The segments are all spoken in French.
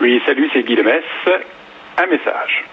Oui, salut, c'est Guy Lemesse. Un message.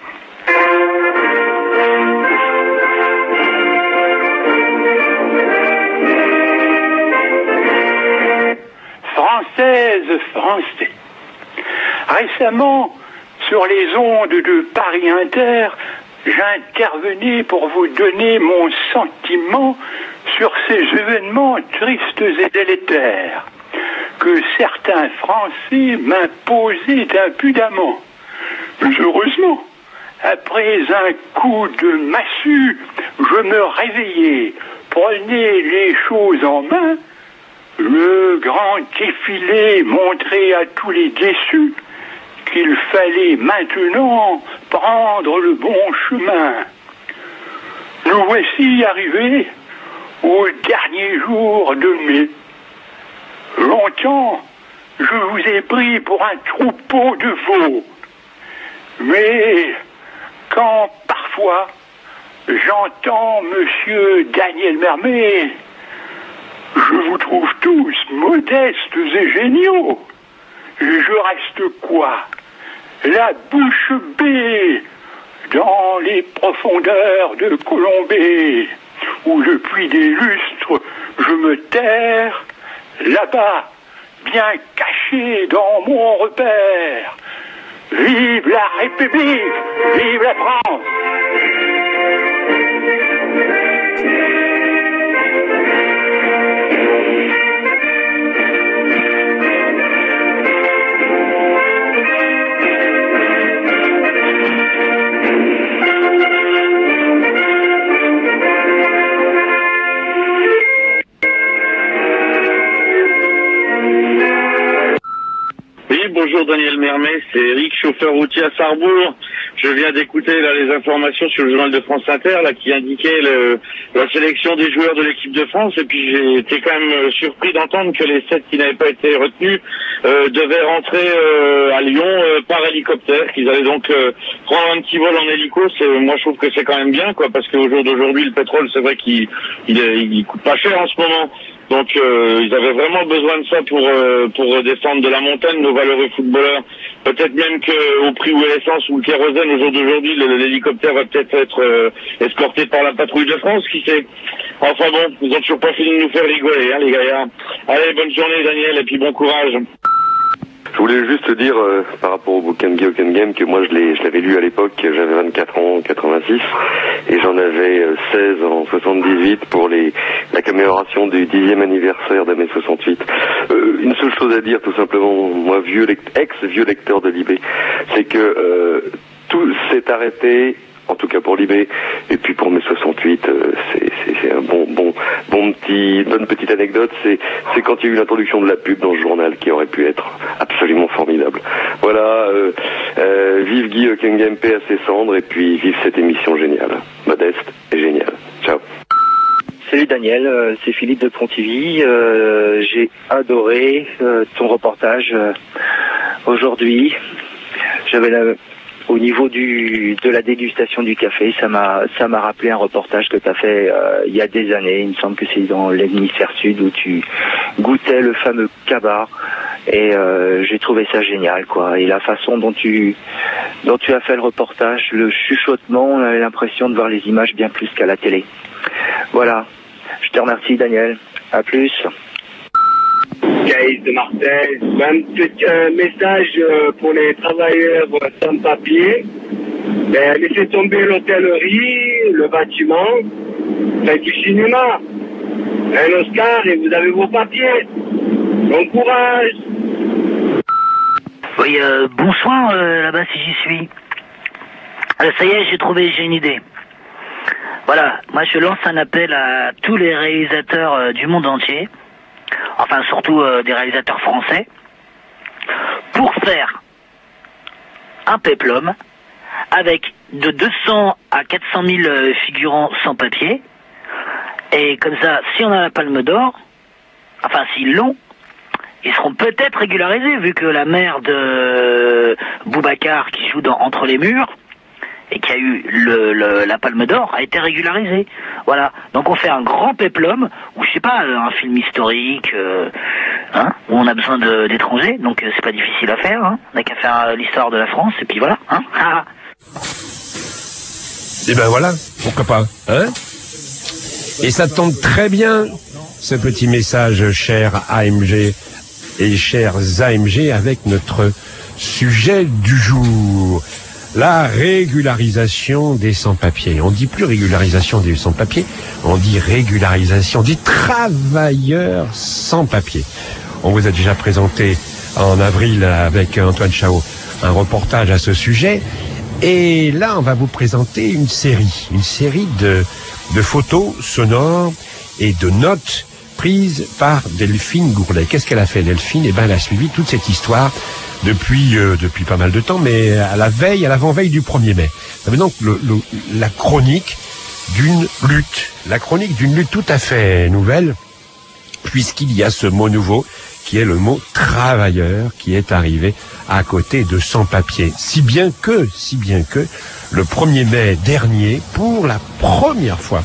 Françaises, Français. Récemment, sur les ondes de Paris Inter, j'intervenais pour vous donner mon sentiment sur ces événements tristes et délétères que certains Français m'imposaient impudemment. Mais heureusement, après un coup de massue, je me réveillais, prenais les choses en main. Le grand défilé montrait à tous les déçus qu'il fallait maintenant prendre le bon chemin. Nous voici arrivés au dernier jour de mai. Longtemps, je vous ai pris pour un troupeau de veaux. Mais quand parfois j'entends Monsieur Daniel Mermet, je vous trouve tous modestes et géniaux. Et je reste quoi? La bouche bée dans les profondeurs de Colombey, où depuis des lustres je me terre, là-bas, bien caché dans mon repère. Vive la République! Vive la France! Bonjour Daniel Mermet, c'est Eric, chauffeur routier à Sarrebourg. Je viens d'écouter là les informations sur le journal de France Inter là qui indiquait la sélection des joueurs de l'équipe de France, et puis j'ai été quand même surpris d'entendre que les 7 qui n'avaient pas été retenus devaient rentrer à Lyon par hélicoptère, qu'ils allaient donc prendre un petit vol en hélico. Moi je trouve que c'est quand même bien quoi, parce qu'au jour d'aujourd'hui le pétrole c'est vrai qu'il coûte pas cher en ce moment. Donc ils avaient vraiment besoin de ça pour descendre de la montagne nos valeureux footballeurs. Peut-être même qu'au prix où est l'essence ou le kérosène au jour d'aujourd'hui, l'hélicoptère va peut-être être escorté par la patrouille de France, qui sait. Enfin bon, ils ont toujours pas fini de nous faire rigoler, hein, les gars. Allez, bonne journée Daniel, et puis bon courage. Je voulais juste dire, par rapport au bouquin de Guy Hockenheim, que moi je l'avais lu à l'époque, j'avais 24 ans en 86, et j'en avais 16 en 78 pour la commémoration du 10e anniversaire de mai 68. Une seule chose à dire, tout simplement, moi, ex-vieux lecteur de Libé, c'est que tout s'est arrêté, en tout cas pour Libé, et puis pour mai 68, c'est un bonne petite anecdote, c'est quand il y a eu l'introduction de la pub dans le journal qui aurait pu être absolument formidable. Voilà, vive Guy Hockenheim, paix à ses cendres, et puis vive cette émission géniale, modeste et géniale. Ciao. Salut Daniel, c'est Philippe de Pontivy. J'ai adoré ton reportage aujourd'hui. Au niveau de la dégustation du café, ça m'a rappelé un reportage que tu as fait il y a des années. Il me semble que c'est dans l'hémisphère sud où tu goûtais le fameux kaba, et j'ai trouvé ça génial quoi. Et la façon dont tu as fait le reportage, le chuchotement, on avait l'impression de voir les images bien plus qu'à la télé. Voilà. Je te remercie Daniel. À plus. Gaïs de Marseille, un petit message pour les travailleurs sans papier. Laissez tomber l'hôtellerie, le bâtiment, faites du cinéma. Un Oscar et vous avez vos papiers. Bon courage. Oui, bonsoir là-bas si j'y suis. Ça y est, j'ai une idée. Voilà, moi je lance un appel à tous les réalisateurs du monde entier, enfin surtout des réalisateurs français, pour faire un péplum avec de 200 à 400 000 figurants sans papier, et comme ça, si on a la Palme d'Or, enfin s'ils l'ont, ils seront peut-être régularisés, vu que la mère de Boubacar qui joue dans Entre les murs, et qui a eu la Palme d'Or, a été régularisée. Voilà. Donc on fait un grand péplum, ou je sais pas, un film historique, hein, où on a besoin d'étrangers, donc c'est pas difficile à faire, hein. On n'a qu'à faire l'histoire de la France, et puis voilà, hein. Et ben voilà, pourquoi pas, hein? Et ça tombe très bien, ce petit message, cher AMG et chers AMG, avec notre sujet du jour. La régularisation des sans-papiers. On dit plus régularisation des sans-papiers, on dit régularisation des travailleurs sans-papiers. On vous a déjà présenté en avril avec Antoine Chao un reportage à ce sujet. Et là, on va vous présenter une série de photos sonores et de notes prises par Delphine Gourlet. Qu'est-ce qu'elle a fait, Delphine? Eh ben, elle a suivi toute cette histoire depuis pas mal de temps, mais à l'avant-veille du 1er mai. Ça veut donc la chronique d'une lutte tout à fait nouvelle, puisqu'il y a ce mot nouveau qui est le mot travailleur qui est arrivé à côté de sans-papiers. Si bien que le 1er mai dernier, pour la première fois,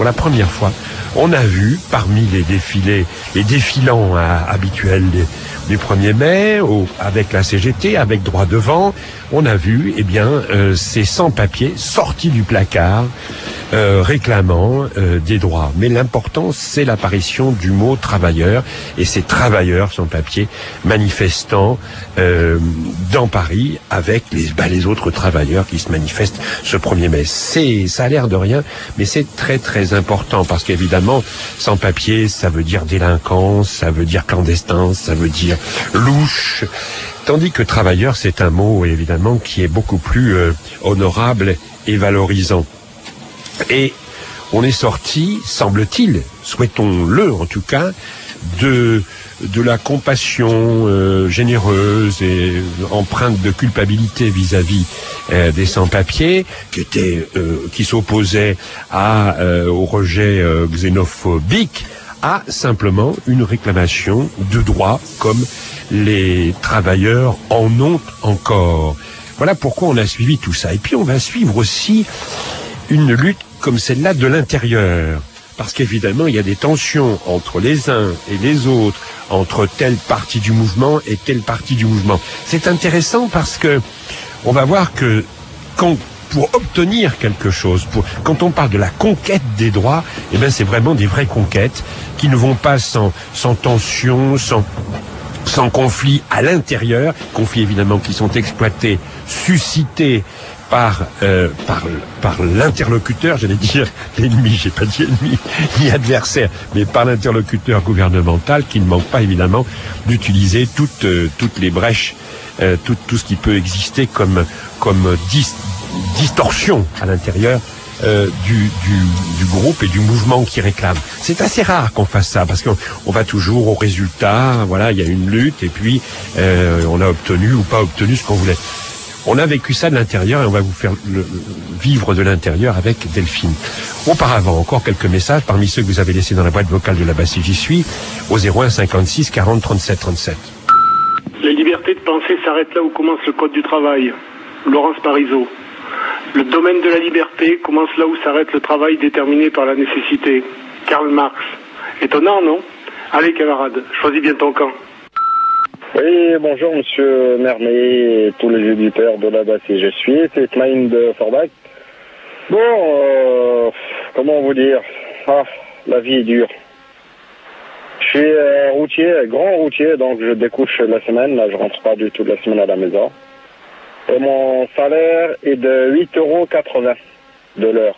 on a vu parmi les défilants habituels du 1er mai, avec la CGT, avec Droit Devant, on a vu, ces sans-papiers sortis du placard, réclamant des droits. Mais l'important, c'est l'apparition du mot travailleur, et ces travailleurs sans-papiers manifestant dans Paris avec les autres travailleurs qui se manifestent ce 1er mai. Ça a l'air de rien, mais c'est très très important, parce qu'évidemment, sans-papiers, ça veut dire délinquance, ça veut dire clandestin, ça veut dire louche. Tandis que travailleur, c'est un mot, évidemment, qui est beaucoup plus honorable et valorisant. Et on est sorti, semble-t-il, souhaitons-le en tout cas, de la compassion généreuse et empreinte de culpabilité vis-à-vis des sans-papiers, qui s'opposaient au rejet xénophobique, à simplement une réclamation de droits comme les travailleurs en ont encore. Voilà pourquoi on a suivi tout ça. Et puis on va suivre aussi une lutte comme celle-là de l'intérieur. Parce qu'évidemment, il y a des tensions entre les uns et les autres, entre telle partie du mouvement et telle partie du mouvement. C'est intéressant parce que on va voir que pour obtenir quelque chose, quand on parle de la conquête des droits, c'est vraiment des vraies conquêtes qui ne vont pas sans tension, sans conflit à l'intérieur, conflits évidemment qui sont exploités, suscités par l'interlocuteur, j'allais dire l'ennemi, j'ai pas dit ennemi, ni adversaire, mais par l'interlocuteur gouvernemental qui ne manque pas évidemment d'utiliser toutes les brèches, tout ce qui peut exister comme distorsion à l'intérieur du groupe et du mouvement qui réclame. C'est assez rare qu'on fasse ça, parce qu'on va toujours au résultat, voilà, il y a une lutte, et puis on a obtenu ou pas obtenu ce qu'on voulait. On a vécu ça de l'intérieur, et on va vous faire vivre de l'intérieur avec Delphine. Auparavant, encore quelques messages parmi ceux que vous avez laissés dans la boîte vocale de là-bas si j'y suis, au 01 56 40 37 37. La liberté de penser s'arrête là où commence le code du travail. Laurence Parisot. Le domaine de la liberté commence là où s'arrête le travail déterminé par la nécessité. Karl Marx. Étonnant, non? Allez, camarade, choisis bien ton camp. Oui, bonjour, monsieur Mermet et tous les auditeurs de là-bas si je suis. C'est Klein de Forbach. Bon, comment vous dire? La vie est dure. Je suis routier, grand routier, donc je découche la semaine. Là, je rentre pas du tout de la semaine à la maison. Et mon salaire est de 8,80 € de l'heure.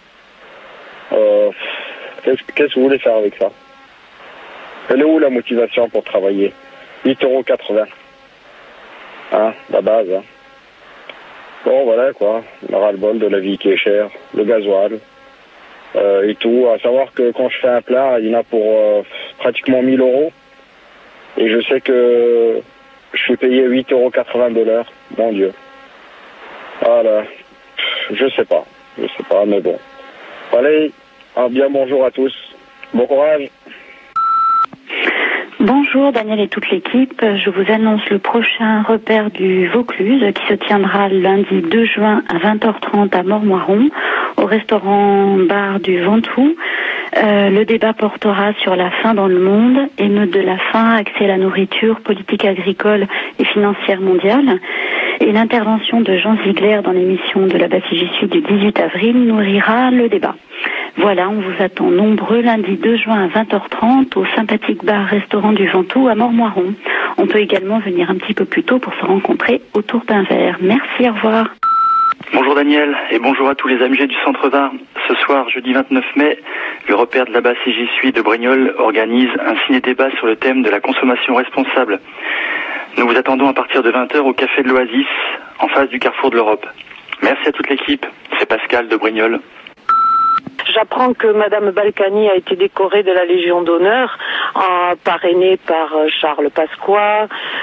Qu'est-ce que vous voulez faire avec ça? Elle est où la motivation pour travailler? 8,80 €. La base. Bon, voilà, quoi. Le ras-le-bol de la vie qui est chère. Le gasoil. Et tout. À savoir que quand je fais un plat, il y en a pour pratiquement 1 000 €. Et je sais que je suis payé 8,80 € de l'heure. Mon Dieu. Voilà. Je sais pas, mais bon. Allez, bien bonjour à tous. Bon courage. Bonjour Daniel et toute l'équipe. Je vous annonce le prochain repère du Vaucluse qui se tiendra lundi 2 juin à 20h30 à Mormoiron au restaurant bar du Ventoux. Le débat portera sur la faim dans le monde, émeute de la faim, accès à la nourriture, politique agricole et financière mondiale. Et l'intervention de Jean Ziegler dans l'émission de la BACIS J'y suis du 18 avril nourrira le débat. Voilà, on vous attend nombreux lundi 2 juin à 20h30 au sympathique bar-restaurant du Ventoux à Mormoiron. On peut également venir un petit peu plus tôt pour se rencontrer autour d'un verre. Merci, au revoir. Bonjour Daniel et bonjour à tous les AMG du Centre-Var. Ce soir, jeudi 29 mai, le repère de la BACIS J'y suis de Brignoles organise un ciné-débat sur le thème de la consommation responsable. Nous vous attendons à partir de 20h au Café de l'Oasis, en face du Carrefour de l'Europe. Merci à toute l'équipe, c'est Pascal de Brignoles. J'apprends que Madame Balkany a été décorée de la Légion d'honneur, parrainée par Charles Pasqua.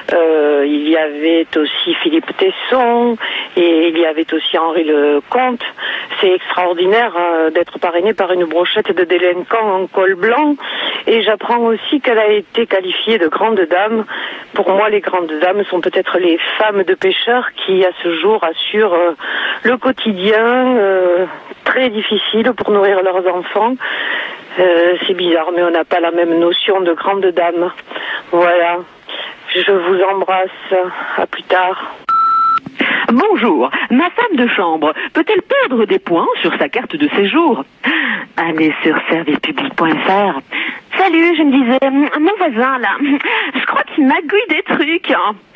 Il y avait aussi Philippe Tesson et il y avait aussi Henri Lecomte. C'est extraordinaire d'être parrainée par une brochette de délinquants en col blanc. Et j'apprends aussi qu'elle a été qualifiée de grande dame. Pour moi, les grandes dames sont peut-être les femmes de pêcheurs qui, à ce jour, assurent le quotidien très difficile pour nourrir leurs enfants. C'est bizarre, mais on n'a pas la même notion de grande dame. Voilà. Je vous embrasse. À plus tard. Bonjour, ma femme de chambre peut-elle perdre des points sur sa carte de séjour? Allez sur servicepublic.fr. Salut, je me disais, mon voisin là, je crois qu'il m'aiguille des trucs.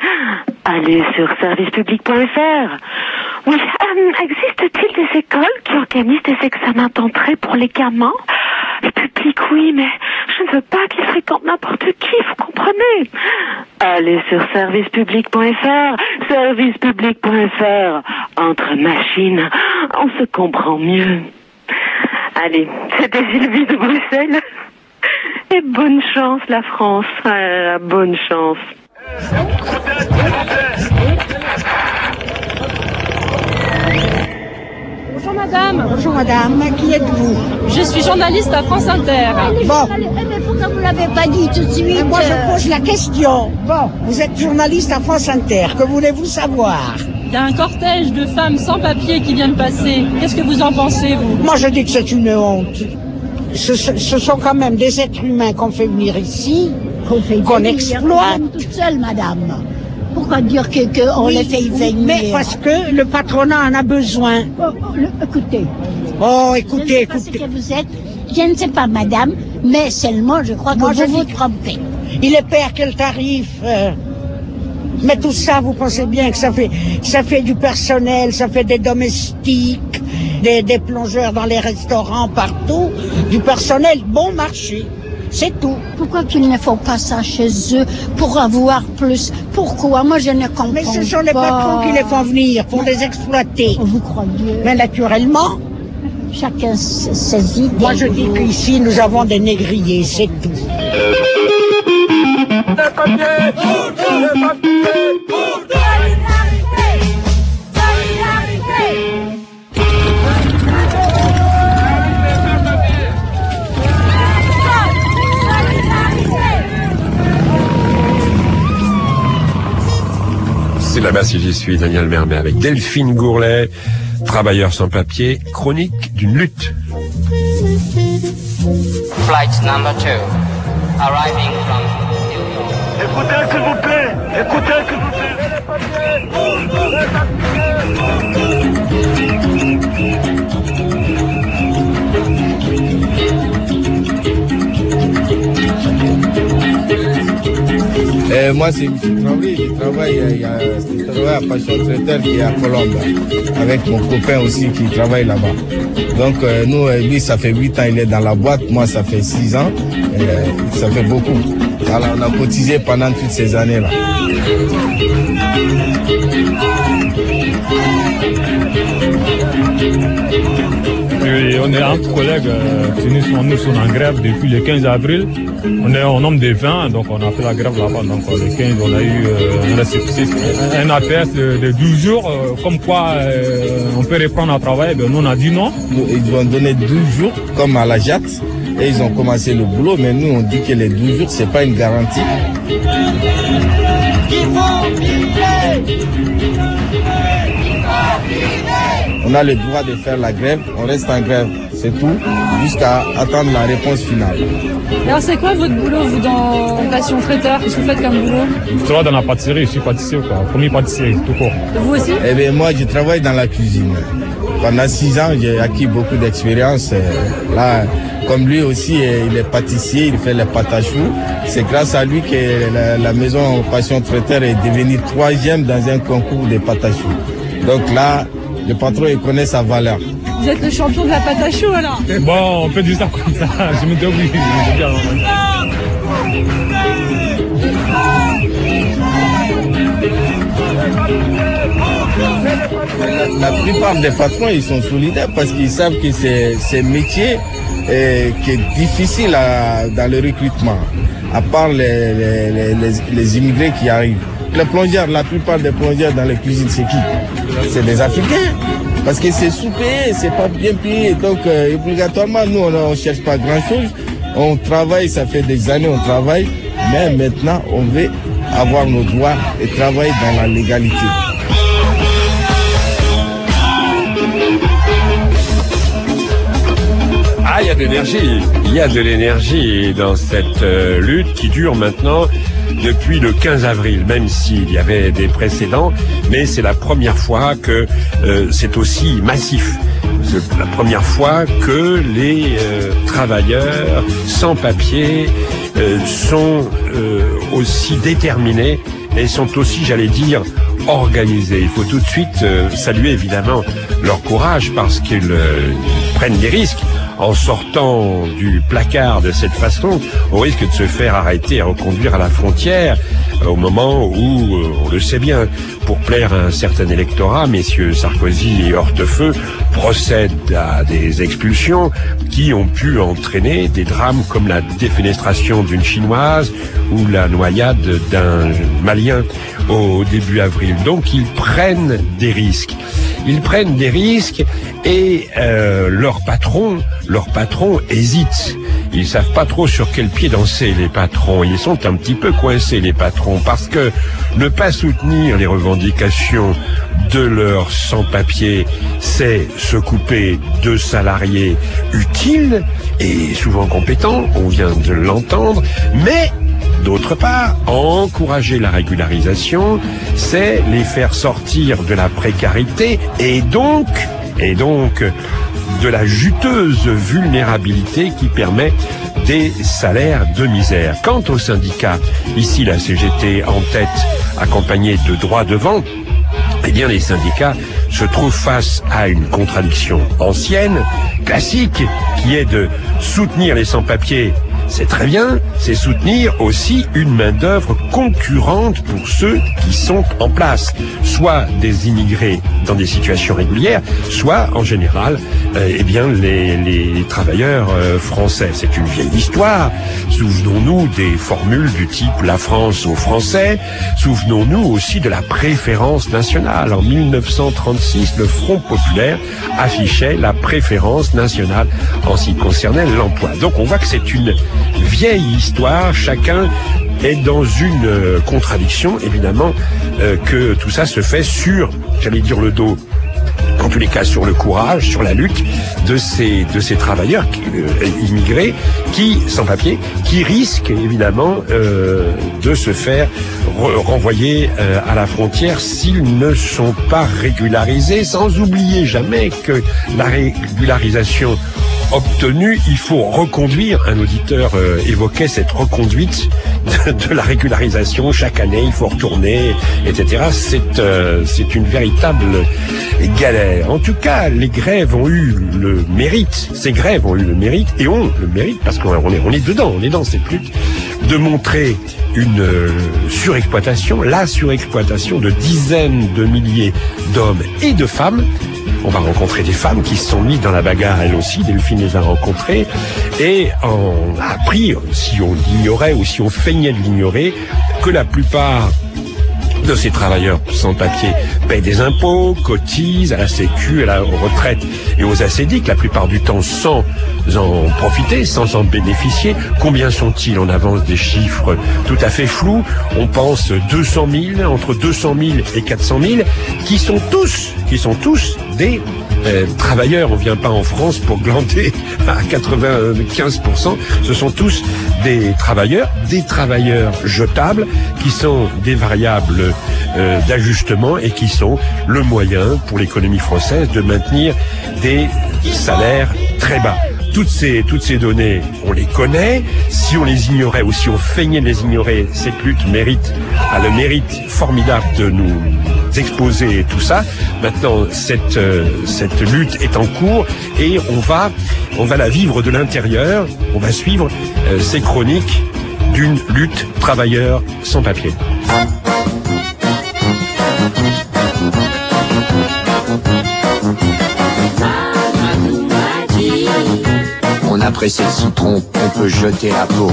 Allez sur servicepublic.fr. Oui, existe-t-il des écoles qui organisent des examens d'entrée pour les gamins? Le public, oui, mais je ne veux pas qu'ils fréquentent n'importe qui, vous comprenez? Allez sur servicepublic.fr, servicepublic.fr. Entre machines, on se comprend mieux. Allez, c'était Sylvie de Bruxelles. Et bonne chance, la France. Bonne chance. Bonjour madame. Bonjour madame, qui êtes-vous? Je suis journaliste à France Inter. Bon. Mais pourquoi vous l'avez pas dit tout de suite? Mais moi je pose la question. Bon, vous êtes journaliste à France Inter, que voulez-vous savoir? Il y a un cortège de femmes sans papier qui vient de passer. Qu'est-ce que vous en pensez, vous? Moi je dis que c'est une honte. Ce sont quand même des êtres humains qu'on fait venir ici, qu'on exploite. Toute seule, madame. Pourquoi dire qu'on les fait venir? Mais parce que le patronat en a besoin. Écoutez. Oh, écoutez, je ne sais pas ce que vous êtes. Je ne sais pas, madame, mais seulement je crois que vous vous trompez. Il est père quel tarif mais tout ça, vous pensez bien que ça fait du personnel, ça fait des domestiques, des plongeurs dans les restaurants, partout, du personnel bon marché. C'est tout. Pourquoi qu'ils ne font pas ça chez eux pour avoir plus? Pourquoi? Moi, je ne comprends pas. Mais ce sont les patrons qui les font venir pour les exploiter. Vous croyez? Mais naturellement. Chacun ses idées. Moi, je dis qu'ici, nous avons des négriers, c'est tout. C'est la BACIS J'y suis, Daniel Mermet avec Delphine Gourlet, travailleur sans papier, chronique d'une lutte. Flight number 2, arriving from New York. Écoutez s'il vous plaît, écoutez s'il vous plaît. Moi, c'est M. Traoré, je travaille à Passion Traiteur qui est à Colombe, avec mon copain aussi qui travaille là-bas. Donc, nous, lui, ça fait 8 ans, il est dans la boîte, moi, ça fait 6 ans, ça fait beaucoup. Alors, on a cotisé pendant toutes ces années-là. Et on est entre collègues nous sommes en grève depuis le 15 avril. On est en nombre de 20, donc on a fait la grève là-bas. Donc le 15, on a eu un APS de 12 jours, comme quoi on peut reprendre à travailler. Ben, nous, on a dit non. Ils vont donner 12 jours, comme à la JAT, et ils ont commencé le boulot, mais nous, on dit que les 12 jours, c'est pas une garantie. on a le droit de faire la grève, on reste en grève, c'est tout, jusqu'à attendre la réponse finale. Alors c'est quoi votre boulot, vous, dans Passion Traiteur? Qu'est-ce que vous faites comme boulot? Je travaille dans la pâtisserie, je suis pâtissier, quoi. Premier pâtissier, tout court. Vous aussi? Eh bien, moi, je travaille dans la cuisine. Pendant 6 ans, j'ai acquis beaucoup d'expérience. Là, comme lui aussi, il est pâtissier, il fait les pâtes à choux. C'est grâce à lui que la maison Passion Traiteur est devenue 3e dans un concours de pâtes à choux. Donc là, le patron, il connaît sa valeur. Vous êtes le champion de la pâte à choux, alors? Bon, on peut dire ça comme ça. Je me débrouille. La plupart des patrons, ils sont solidaires parce qu'ils savent que c'est un métier qui est difficile dans le recrutement, à part les immigrés qui arrivent. Les plongeurs, la plupart des plongeurs dans les cuisines, c'est qui? C'est des Africains. Parce que c'est sous-payé, c'est pas bien payé. Donc, obligatoirement, nous, on cherche pas grand-chose. On travaille, ça fait des années, on travaille. Mais maintenant, on veut avoir nos droits et travailler dans la légalité. Ah, il y a de l'énergie. Il y a de l'énergie dans cette lutte qui dure maintenant depuis le 15 avril, même s'il y avait des précédents, mais c'est la première fois que c'est aussi massif. C'est la première fois que les travailleurs sans papier sont aussi déterminés et sont aussi, j'allais dire, organisés. Il faut tout de suite saluer évidemment leur courage parce qu'ils prennent des risques. En sortant du placard de cette façon, au risque de se faire arrêter et reconduire à la frontière au moment où, on le sait bien, pour plaire à un certain électorat, messieurs Sarkozy et Hortefeux procèdent à des expulsions qui ont pu entraîner des drames comme la défenestration d'une Chinoise ou la noyade d'un Malien au début avril. Donc ils prennent des risques. Ils prennent des risques et leur patron hésite. Ils savent pas trop sur quel pied danser, les patrons. Ils sont un petit peu coincés, les patrons, parce que ne pas soutenir les revendications de leurs sans-papiers, c'est se couper de salariés utiles et souvent compétents, on vient de l'entendre, mais d'autre part, encourager la régularisation, c'est les faire sortir de la précarité et donc de la juteuse vulnérabilité qui permet des salaires de misère. Quant aux syndicats, ici la CGT en tête, accompagnée de droits devant, eh bien les syndicats se trouvent face à une contradiction ancienne, classique, qui est de soutenir les sans-papiers. C'est très bien, c'est soutenir aussi une main-d'œuvre concurrente pour ceux qui sont en place, soit des immigrés dans des situations régulières, soit en général, les travailleurs français. C'est une vieille histoire. Souvenons-nous des formules du type la France aux Français. Souvenons-nous aussi de la préférence nationale. En 1936, le Front populaire affichait la préférence nationale en ce qui concernait l'emploi. Donc on voit que c'est une vieille histoire, chacun est dans une contradiction, évidemment, que tout ça se fait sur, j'allais dire le dos, en tous les cas sur le courage, sur la lutte de ces travailleurs immigrés sans papier, qui risquent évidemment de se faire renvoyer à la frontière s'ils ne sont pas régularisés, sans oublier jamais que la régularisation obtenue, il faut reconduire. Un auditeur évoquait cette reconduite de la régularisation chaque année, il faut retourner, etc. C'est une véritable galère. En tout cas, les grèves ont eu le mérite, ces grèves ont eu le mérite, et ont le mérite, parce qu'on est dedans, on est dans cette lutte, de montrer une surexploitation, la surexploitation de dizaines de milliers d'hommes et de femmes. On va rencontrer des femmes qui se sont mises dans la bagarre, elles aussi, Delphine les a rencontrées, et on a appris, si on l'ignorait ou si on feignait de l'ignorer, que la plupart de ces travailleurs sans papier payent des impôts, cotisent à la Sécu, à la retraite et aux ACDIC, la plupart du temps sans en profiter, sans en bénéficier. Combien sont-ils? On avance des chiffres tout à fait flous. On pense 200 000, entre 200 000 et 400 000, qui sont tous des travailleurs. On vient pas en France pour glander à 95%. Ce sont tous des travailleurs jetables, qui sont des variables d'ajustement et qui sont le moyen pour l'économie française de maintenir des salaires très bas. Toutes ces données, on les connaît. Si on les ignorait ou si on feignait de les ignorer, cette lutte a le mérite formidable de nous exposer tout ça. Maintenant, cette lutte est en cours et on va la vivre de l'intérieur. On va suivre ces chroniques d'une lutte travailleur sans papier. On a pressé le citron, on peut jeter la peau.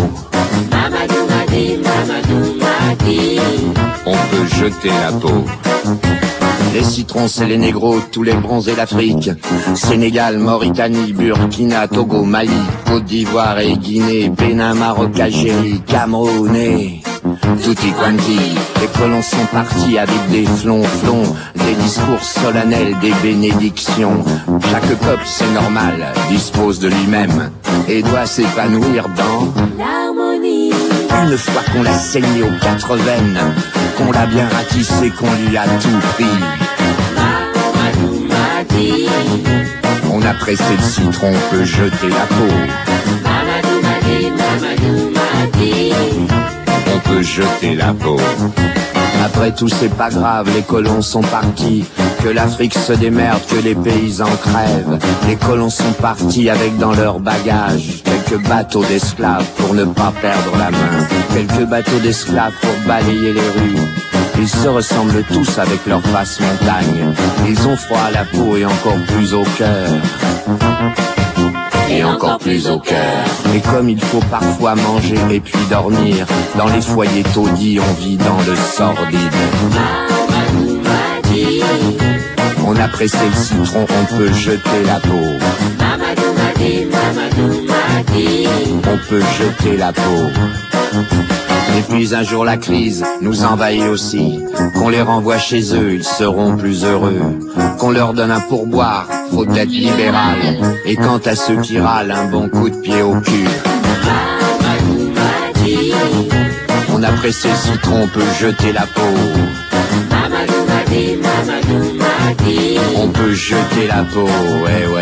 On peut jeter la peau. Les citrons, c'est les négros, tous les bronzés d'Afrique. Sénégal, Mauritanie, Burkina, Togo, Mali, Côte d'Ivoire et Guinée, Bénin, Maroc, Algérie, Cameroun et tutti quanti. Les colons sont partis avec des flonflons, des discours solennels, des bénédictions. Chaque peuple, c'est normal, dispose de lui-même et doit s'épanouir dans l'harmonie. Une fois qu'on l'a saigné aux 4 veines, qu'on l'a bien ratissé, qu'on lui a tout pris. On a pressé le citron, on peut jeter la peau. On peut jeter la peau. Après tout, c'est pas grave, les colons sont partis. Que l'Afrique se démerde, que les paysans crèvent. Les colons sont partis avec dans leur bagage quelques bateaux d'esclaves pour ne pas perdre la main. Quelques bateaux d'esclaves pour balayer les rues. Ils se ressemblent tous avec leur face montagne. Ils ont froid à la peau et encore plus au cœur. Et encore plus au cœur. Et comme il faut parfois manger et puis dormir, dans les foyers taudis on vit dans le sordide. On a pressé le citron, on peut jeter la peau. On peut jeter la peau. Et puis un jour la crise nous envahit aussi. Qu'on les renvoie chez eux, ils seront plus heureux. Qu'on leur donne un pourboire, faut être libéral. Et quant à ceux qui râlent, un bon coup de pied au cul. On a pressé le citron, on peut jeter la peau. On peut jeter la peau, ouais.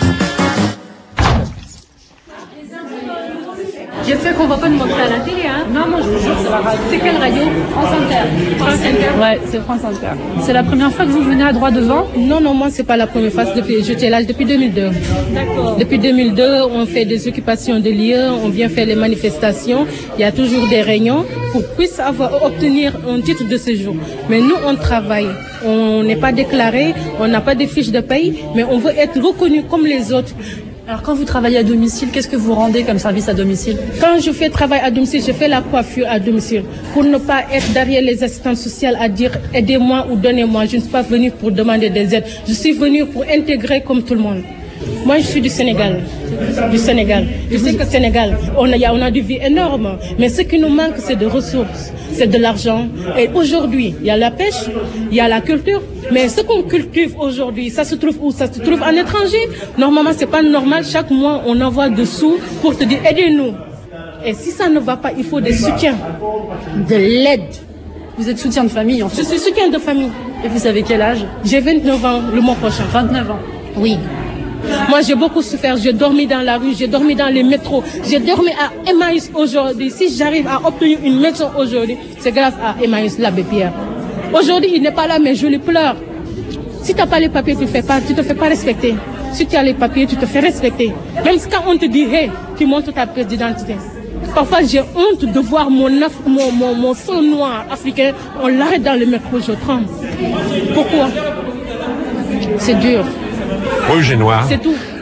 J'espère qu'on va pas nous montrer à la télé, hein. Non, moi je vous jure, c'est la radio. C'est quelle radio? France Inter. France Inter. Ouais, c'est France Inter. C'est la première fois que vous venez à droit devant? Non, moi c'est pas la première fois. J'étais là depuis 2002. D'accord. Depuis 2002, on fait des occupations de lieux, on vient faire les manifestations. Il y a toujours des réunions pour puisse obtenir un titre de séjour. Mais nous, on travaille. On n'est pas déclaré, on n'a pas de fiches de paye, mais on veut être reconnu comme les autres. Alors quand vous travaillez à domicile, qu'est-ce que vous rendez comme service à domicile? Quand je fais travail à domicile, je fais la coiffure à domicile. Pour ne pas être derrière les assistantes sociales à dire aidez-moi ou donnez-moi. Je ne suis pas venue pour demander des aides. Je suis venue pour intégrer comme tout le monde. Moi, je suis du Sénégal. Je sais que Sénégal, on a du vie énorme. Mais ce qui nous manque, c'est de ressources, c'est de l'argent. Et aujourd'hui, il y a la pêche, il y a la culture. Mais ce qu'on cultive aujourd'hui, ça se trouve où? Ça se trouve en étranger. Normalement, c'est pas normal. Chaque mois, on envoie des sous pour te dire aidez-nous. Et si ça ne va pas, il faut des soutiens, de l'aide. Vous êtes soutien de famille, en fait? Je suis soutien de famille. Et vous avez quel âge? J'ai 29 ans le mois prochain. 29 ans? Oui. Moi, j'ai beaucoup souffert. J'ai dormi dans la rue, j'ai dormi dans les métros. J'ai dormi à Emmaüs aujourd'hui. Si j'arrive à obtenir une maison aujourd'hui, c'est grâce à Emmaüs l'abbé Pierre. Aujourd'hui, il n'est pas là, mais je lui pleure. Si tu n'as pas les papiers, tu te fais pas respecter. Si tu as les papiers, tu te fais respecter. Même quand on te dit, hey, tu montres ta pièce d'identité. Parfois, j'ai honte de voir mon sang noir africain. On l'arrête dans le métro, je tremble. Pourquoi? C'est dur. Rouge et noir. C'est tout.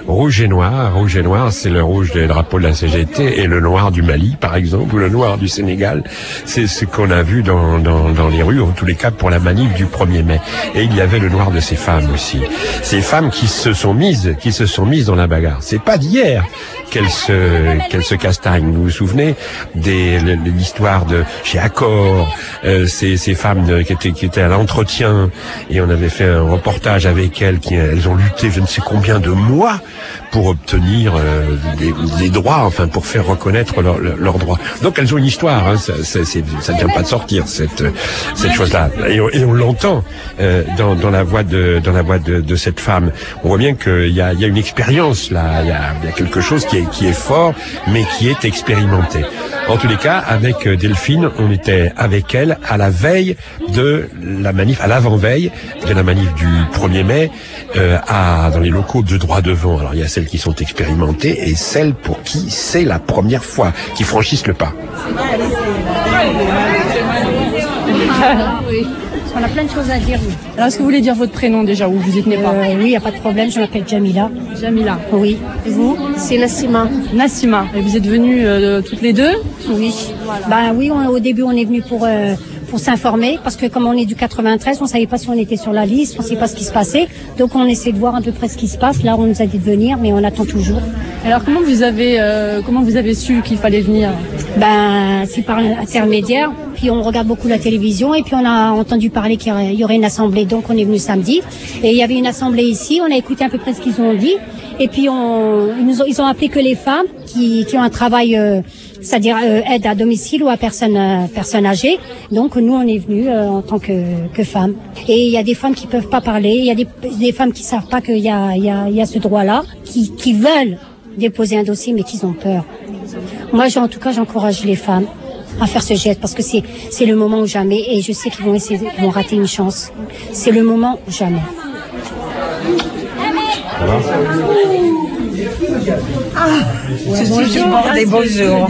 rouge et noir. Rouge et noir, c'est le rouge des drapeaux de la CGT et le noir du Mali, par exemple, ou le noir du Sénégal. C'est ce qu'on a vu dans les rues, en tous les cas pour la manif du 1er mai. Et il y avait le noir de ces femmes aussi. Ces femmes qui se sont mises dans la bagarre. C'est pas d'hier qu'elles se castagnent. Vous vous souvenez de l'histoire de chez Accor, ces femmes qui étaient à l'entretien, et on avait fait un reportage avec elles, elles ont lutté je ne sais combien de mois pour obtenir des droits, enfin pour faire reconnaître leurs droits. Donc elles ont une histoire, hein, ça ne vient pas de sortir cette chose-là. Et on l'entend dans la voix de cette femme. On voit bien qu'il y a une expérience là, il y a quelque chose qui est fort, mais qui est expérimenté. En tous les cas, avec Delphine, on était avec elle à la veille de la manif, à l'avant-veille de la manif du 1er mai, dans les locaux de droit devant. Alors il y a celles qui sont expérimentées et celles pour qui c'est la première fois, qui franchissent le pas. Oui. On a plein de choses à dire. Alors, est-ce que vous voulez dire votre prénom déjà, ou vous y tenez pas? Oui, il n'y a pas de problème, je m'appelle Jamila. Jamila. Oui. Et vous? C'est Nassima. Nassima. Et vous êtes venues toutes les deux? Oui. Voilà. Oui, au début, on est venus pour s'informer, parce que comme on est du 93, on ne savait pas si on était sur la liste, on ne savait pas ce qui se passait. Donc on essaie de voir à peu près ce qui se passe. Là, on nous a dit de venir, mais on attend toujours. Alors comment vous avez su qu'il fallait venir? C'est par intermédiaire. Puis on regarde beaucoup la télévision et puis on a entendu parler qu'il y aurait une assemblée. Donc on est venu samedi et il y avait une assemblée ici. On a écouté à peu près ce qu'ils ont dit. Et puis ils ont appelé que les femmes qui ont un travail, c'est-à-dire aide à domicile ou à personne âgée. Donc nous on est venus en tant que femmes. Et il y a des femmes qui peuvent pas parler. Il y a des femmes qui savent pas qu'il y a ce droit-là, qui veulent déposer un dossier mais qui ont peur. Moi en tout cas j'encourage les femmes à faire ce geste parce que c'est le moment ou jamais et je sais qu'ils vont rater une chance. C'est le moment ou jamais. Bonjour.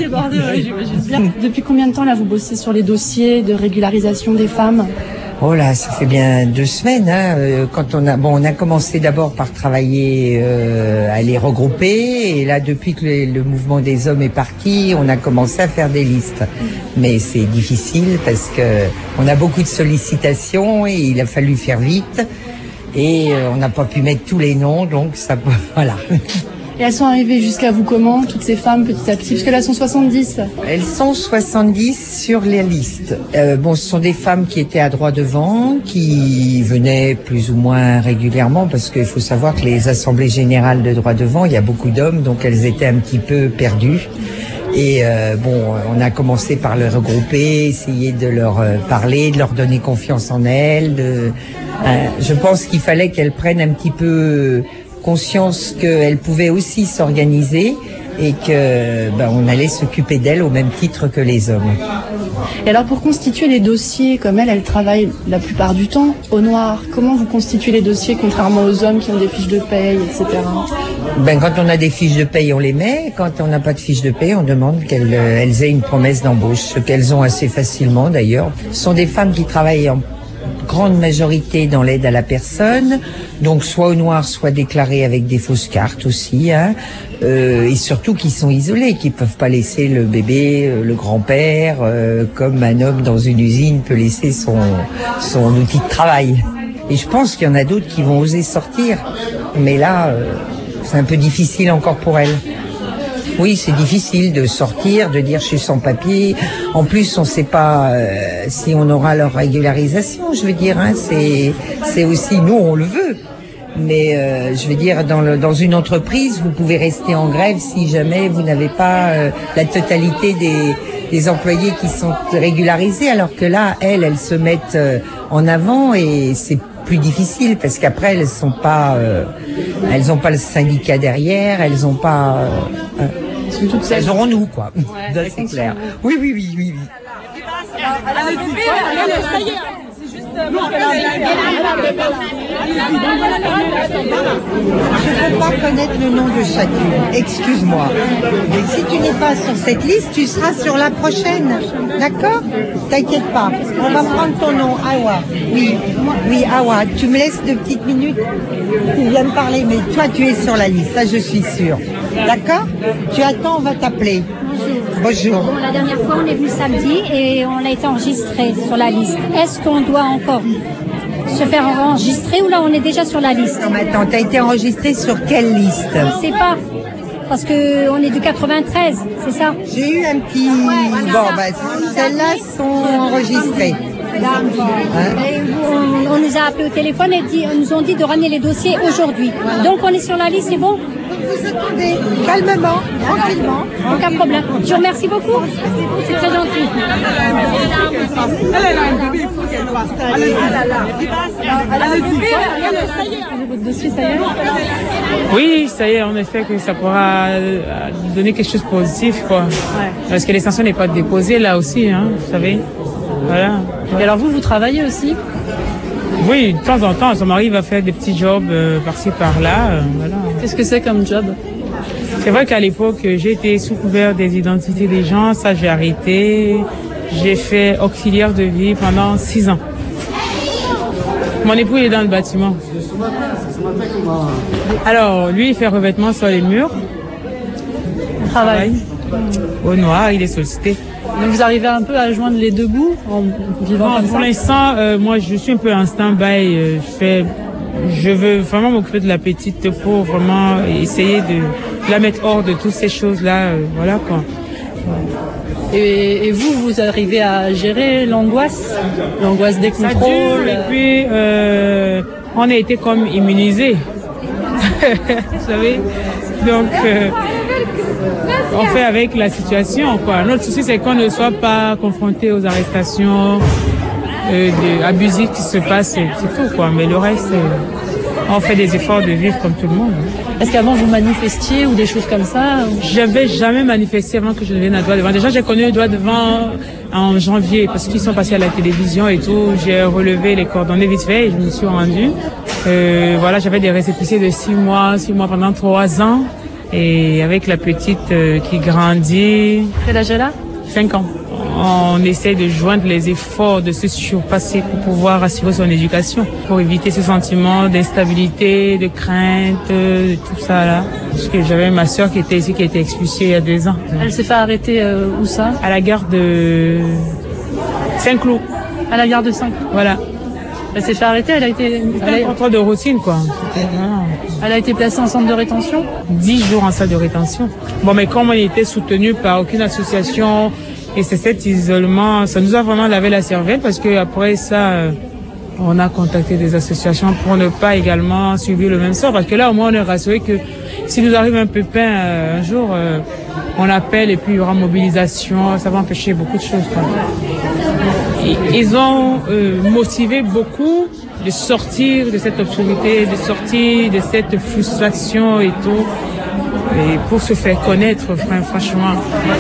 Depuis combien de temps là vous bossez sur les dossiers de régularisation des femmes? Oh là, ça fait bien 2 semaines. Quand on a commencé d'abord par travailler à les regrouper, et là depuis que le mouvement des hommes est parti, on a commencé à faire des listes. Mais c'est difficile parce que on a beaucoup de sollicitations et il a fallu faire vite et on n'a pas pu mettre tous les noms, donc ça, voilà. Et elles sont arrivées jusqu'à vous comment, toutes ces femmes, petit à petit? Parce que là, elles sont 70. Elles sont 70 sur les listes. Ce sont des femmes qui étaient à droit devant, qui venaient plus ou moins régulièrement, parce qu'il faut savoir que les assemblées générales de droit devant, il y a beaucoup d'hommes, donc elles étaient un petit peu perdues. Et on a commencé par les regrouper, essayer de leur parler, de leur donner confiance en elles. Je pense qu'il fallait qu'elles prennent un petit peu conscience qu'elles pouvaient aussi s'organiser et que on allait s'occuper d'elles au même titre que les hommes. Et alors pour constituer les dossiers, comme elles travaillent la plupart du temps au noir, comment vous constituez les dossiers contrairement aux hommes qui ont des fiches de paye, etc. Quand on a des fiches de paye, on les met. Quand on n'a pas de fiches de paye, on demande qu'elles aient une promesse d'embauche, ce qu'elles ont assez facilement d'ailleurs. Ce sont des femmes qui travaillent en grande majorité dans l'aide à la personne, donc soit au noir, soit déclarées avec des fausses cartes aussi, et surtout qui sont isolées, qui peuvent pas laisser le bébé, le grand-père, comme un homme dans une usine peut laisser son outil de travail. Et je pense qu'il y en a d'autres qui vont oser sortir, mais là, c'est un peu difficile encore pour elles. Oui, c'est difficile de sortir, de dire je suis sans papier. En plus, on ne sait pas si on aura leur régularisation. Je veux dire, c'est aussi nous, on le veut. Mais je veux dire, dans une entreprise, vous pouvez rester en grève si jamais vous n'avez pas la totalité des employés qui sont régularisés. Alors que là, elles se mettent en avant et c'est plus difficile parce qu'après elles ont pas le syndicat derrière, elles ont pas elles auront nous quoi. Ouais, c'est clair. Oui. Ça y est, c'est juste Je ne peux pas connaître le nom de chacune, excuse-moi. Mais si tu n'es pas sur cette liste, tu seras sur la prochaine. D'accord? T'inquiète pas. On va prendre ton nom, Awa. Oui, Awa. Tu me laisses 2 petites minutes? Tu viens me parler, mais toi, tu es sur la liste, ça je suis sûre. D'accord? Tu attends, on va t'appeler. Bonjour. Bon, la dernière fois, on est venu samedi et on a été enregistré sur la liste. Est-ce qu'on doit encore se faire enregistrer ou là, on est déjà sur la liste? Non, mais attends, t'as été enregistré sur quelle liste? Je sais pas. Parce que on est du 93, c'est ça? J'ai eu un petit... celles-là sont enregistrées. On nous a appelé au téléphone et nous ont dit de ramener les dossiers aujourd'hui. Donc on est sur la liste, c'est bon? Vous attendez calmement, tranquillement. Aucun problème. Je vous remercie beaucoup. C'est très gentil. Votre dossier, ça y est? Oui, ça y est, en effet, que ça pourra donner quelque chose de positif, quoi. Ouais. Parce que l'extension n'est pas déposée là aussi, hein, vous savez. Voilà. Et alors vous travaillez aussi? Oui, de temps en temps, ça m'arrive à faire des petits jobs par-ci par-là. Voilà. Qu'est-ce que c'est comme job? C'est vrai qu'à l'époque, j'ai été sous couvert des identités des gens, ça j'ai arrêté. J'ai fait auxiliaire de vie pendant 6 ans. Mon époux est dans le bâtiment. Alors, lui, il fait revêtement sur les murs. Il travaille. Au noir, il est sollicité. Donc vous arrivez un peu à joindre les deux bouts en vivant comme ça? Pour l'instant, moi je suis un peu en stand-by. Je veux vraiment m'occuper de la petite pour vraiment essayer de la mettre hors de toutes ces choses-là. Voilà quoi. Et vous arrivez à gérer l'angoisse des contrôles? Et puis on a été comme immunisés. Vous savez? Donc on fait avec la situation, quoi. Notre souci, c'est qu'on ne soit pas confronté aux arrestations abusives qui se passent, c'est tout, quoi. Mais le reste, on fait des efforts de vivre comme tout le monde. Est-ce qu'avant vous manifestiez ou des choses comme ça? J'avais jamais manifesté avant que je devienne à droit devant. Déjà, j'ai connu le droit devant en janvier parce qu'ils sont passés à la télévision et tout. J'ai relevé les coordonnées vite fait et je me suis rendue. Voilà, j'avais des récépissés de 6 mois pendant 3 ans. Et avec la petite qui grandit... Quel âge elle a? 5 ans. On essaie de joindre les efforts, de se surpasser pour pouvoir assurer son éducation, pour éviter ce sentiment d'instabilité, de crainte, de tout ça là. Parce que j'avais ma sœur qui était ici, qui a été expulsée il y a 2 ans. Elle s'est fait arrêter où ça? À la gare de Saint-Cloud. À la gare de Saint-Cloud? Voilà. Elle s'est fait arrêter, elle a été... un contrôle de routine, quoi. Elle a été placée en centre de rétention? 10 jours en salle de rétention. Bon, mais comme on était soutenu par aucune association, et c'est cet isolement, ça nous a vraiment lavé la cervelle, parce que après ça, on a contacté des associations pour ne pas également subir le même sort, parce que là, au moins, on est rassuré que si nous arrive un pépin un jour, on appelle et puis il y aura mobilisation, ça va empêcher beaucoup de choses, quoi. Ils ont motivé beaucoup de sortir de cette obscurité, de sortir de cette frustration et tout, et pour se faire connaître, franchement.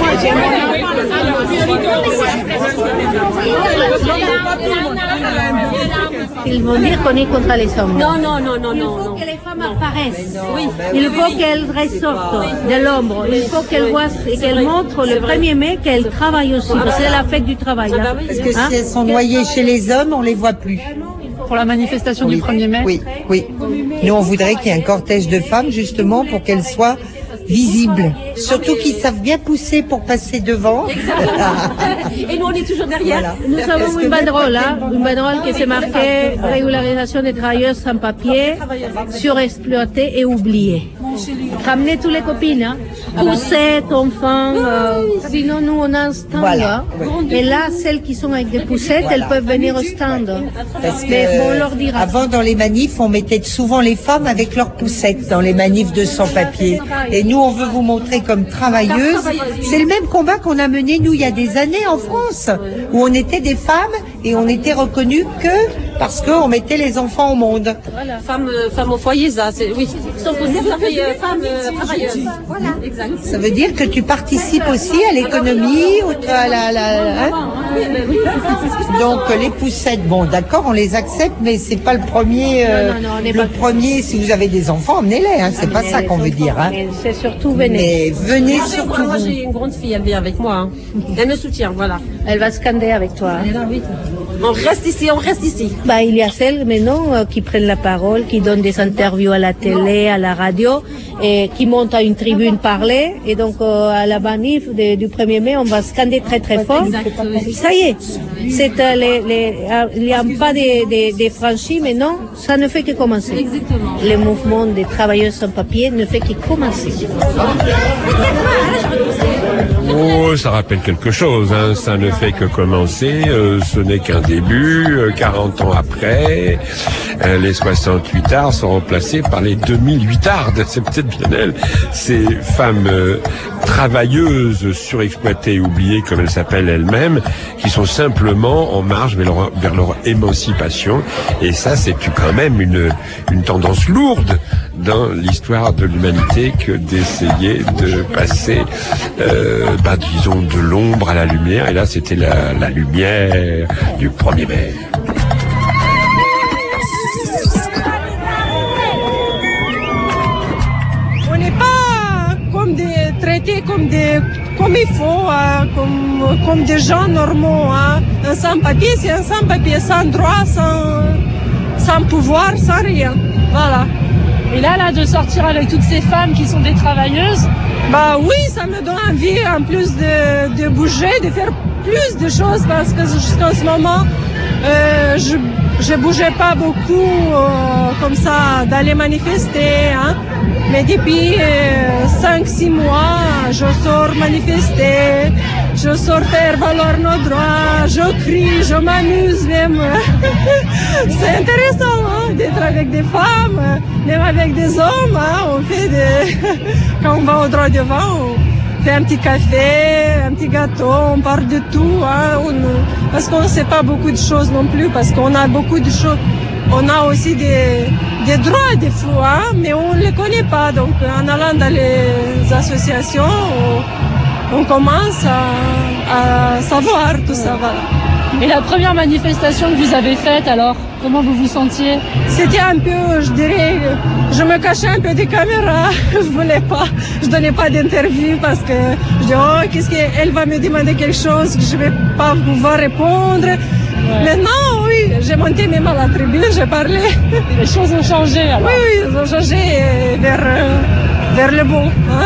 Ils vont dire qu'on est contre les hommes. Non. Il faut que les femmes apparaissent. Oui. Il faut qu'elles ressortent de l'ombre. Il faut qu'elles voient et qu'elles montrent le 1er mai qu'elles travaillent aussi. Parce que c'est la fête du travail. Hein. Parce que si elles sont noyées chez les hommes, on les voit plus. Pour la manifestation du 1er mai? Oui. Nous, on voudrait qu'il y ait un cortège de femmes, justement, pour qu'elles soient visibles. Surtout qu'ils savent bien pousser pour passer devant. Et nous, on est toujours derrière. Voilà. Nous avons une banderole, une banderole qui s'est marquée régularisation des travailleurs sans papier, surexploités et oubliés. Ramenez tous les copines, hein. Poussettes, enfants, sinon nous on a un stand. Voilà. Et là, celles qui sont avec des poussettes, elles peuvent venir au stand. Parce que on leur dira. Avant, dans les manifs, on mettait souvent les femmes avec leurs poussettes dans les manifs de sans-papiers. Et nous, on veut vous montrer comme travailleuses. C'est le même combat qu'on a mené, nous, il y a des années en France, où on était des femmes et on était reconnues que parce qu'on mettait les enfants au monde. Voilà, femme au foyer, ça, oui. Sauf que ça fait femme travailleuse. Voilà, exact. Ça veut dire que tu participes aussi à l'économie, à hein? Donc les poussettes, bon d'accord, on les accepte, mais c'est pas le premier. Premier, si vous avez des enfants, emmenez-les, hein, c'est pas ça qu'on veut dire. Hein. C'est surtout venez. Mais venez surtout. Moi j'ai une grande fille, elle vient avec moi. Hein. Elle me soutient, voilà. Elle va scander avec toi. Hein. On reste ici, on reste ici. Il y a celles maintenant qui prennent la parole, qui donnent des interviews à la télé, à la radio, et qui montent à une tribune parler. Et donc à la manif du 1er mai, on va scander très très fort. Exactement. Ça y est, il n'y a pas de franchis, mais non, ça ne fait que commencer. Exactement. Le mouvement des travailleurs sans papier ne fait que commencer. Oh, ça rappelle quelque chose, hein. Ça ne fait que commencer, ce n'est qu'un début. 40 ans après, les 68 arts sont remplacés par les 2008 arts. C'est peut-être bien elles, ces femmes travailleuses, surexploitées, oubliées comme elles s'appellent elles-mêmes, qui sont simplement en marche vers leur émancipation. Et ça, c'est quand même une tendance lourde dans l'histoire de l'humanité que d'essayer de passer, disons, de l'ombre à la lumière. Et là, c'était la lumière du 1er mai. On n'est pas traités comme il faut, comme des gens normaux. Hein. Un sans-papier, c'est un sans-papier, sans droit, sans pouvoir, sans rien. Voilà. Et là, de sortir avec toutes ces femmes qui sont des travailleuses. Oui, ça me donne envie en plus de bouger, de faire plus de choses parce que jusqu'en ce moment, je bougeais pas beaucoup comme ça d'aller manifester. Hein. Mais depuis 5-6 mois, je sors manifester, je sors faire valoir nos droits, je crie, je m'amuse même. C'est intéressant hein, d'être avec des femmes, même avec des hommes. Hein, on fait quand on va au droit devant, on fait un petit café, un petit gâteau, on parle de tout. Hein, parce qu'on ne sait pas beaucoup de choses non plus, parce qu'on a beaucoup de choses. On a aussi des droits des fois, hein, mais on ne les connaît pas. Donc en allant dans les associations, on commence à savoir tout ça. Voilà. Et la première manifestation que vous avez faite, alors, comment vous vous sentiez? C'était un peu, je dirais, je me cachais un peu des caméras. Je voulais pas, je donnais pas d'interview parce que je dis, qu'est-ce qu'elle va me demander quelque chose que je vais pas pouvoir répondre. Ouais. Maintenant, oui, j'ai monté même à la tribune, j'ai parlé. Les choses ont changé alors? Oui, elles ont changé vers le bon. Hein.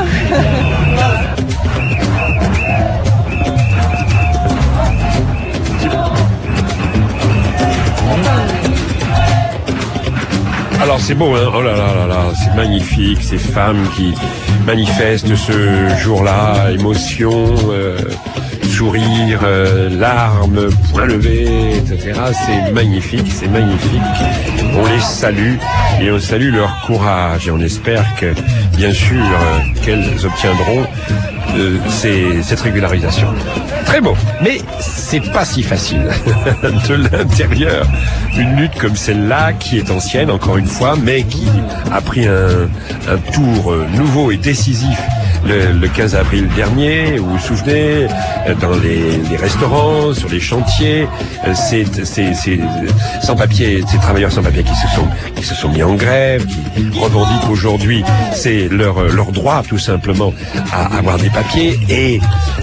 Alors c'est beau, hein. Oh là là là là, c'est magnifique, ces femmes qui manifestent ce jour-là, émotion, sourire, larmes, poing levé, etc. C'est magnifique, c'est magnifique. On les salue et on salue leur courage et on espère que, bien sûr, qu'elles obtiendront cette régularisation. Très beau, mais c'est pas si facile. De l'intérieur, une lutte comme celle-là, qui est ancienne, encore une fois, mais qui a pris un tour nouveau et décisif le 15 avril dernier. Vous vous souvenez, dans les restaurants, sur les chantiers, ces sans-papiers, ces travailleurs sans-papiers qui se sont mis en grève, qui revendiquent aujourd'hui c'est leur droit tout simplement à avoir des papiers, et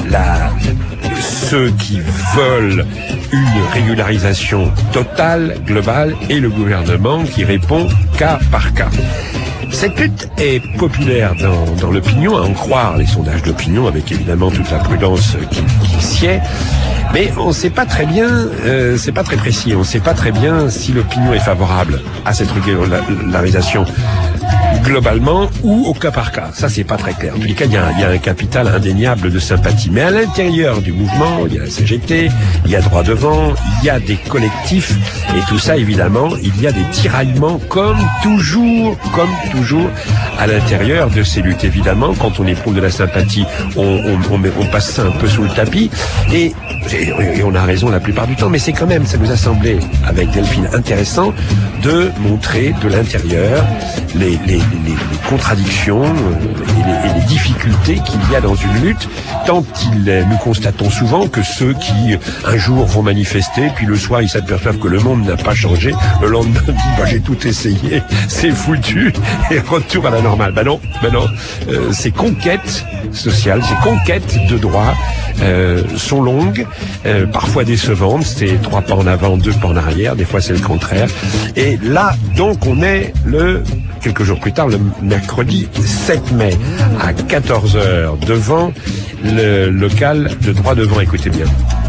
ceux qui veulent une régularisation totale, globale, et le gouvernement qui répond cas par cas. Cette lutte est populaire dans l'opinion, à en croire les sondages d'opinion, avec évidemment toute la prudence qui sied. Mais on ne sait pas très bien, c'est pas très précis, on ne sait pas très bien si l'opinion est favorable à cette régularisation globalement ou au cas par cas. Ça, c'est pas très clair. En tous les cas, il y a un capital indéniable de sympathie. Mais à l'intérieur du mouvement, il y a la CGT, il y a Droit Devant, il y a des collectifs, et tout ça, évidemment, il y a des tiraillements comme toujours, à l'intérieur de ces luttes. Évidemment, quand on éprouve de la sympathie, on passe ça un peu sous le tapis, et on a raison la plupart du temps, mais c'est quand même, ça nous a semblé, avec Delphine, intéressant de montrer de l'intérieur les contradictions et les difficultés qu'il y a dans une lutte, tant nous constatons souvent que ceux qui un jour vont manifester, puis le soir ils s'aperçoivent que le monde n'a pas changé, le lendemain ils disent j'ai tout essayé, c'est foutu, et retour à la normale. Ben non, ces conquêtes sociales, ces conquêtes de droit sont longues, parfois décevantes, c'est 3 pas en avant, 2 pas en arrière, des fois c'est le contraire. Et là, donc, on est quelques jours plus tard, le mercredi 7 mai, à 14h, devant le local de Droit Devant. Écoutez bien.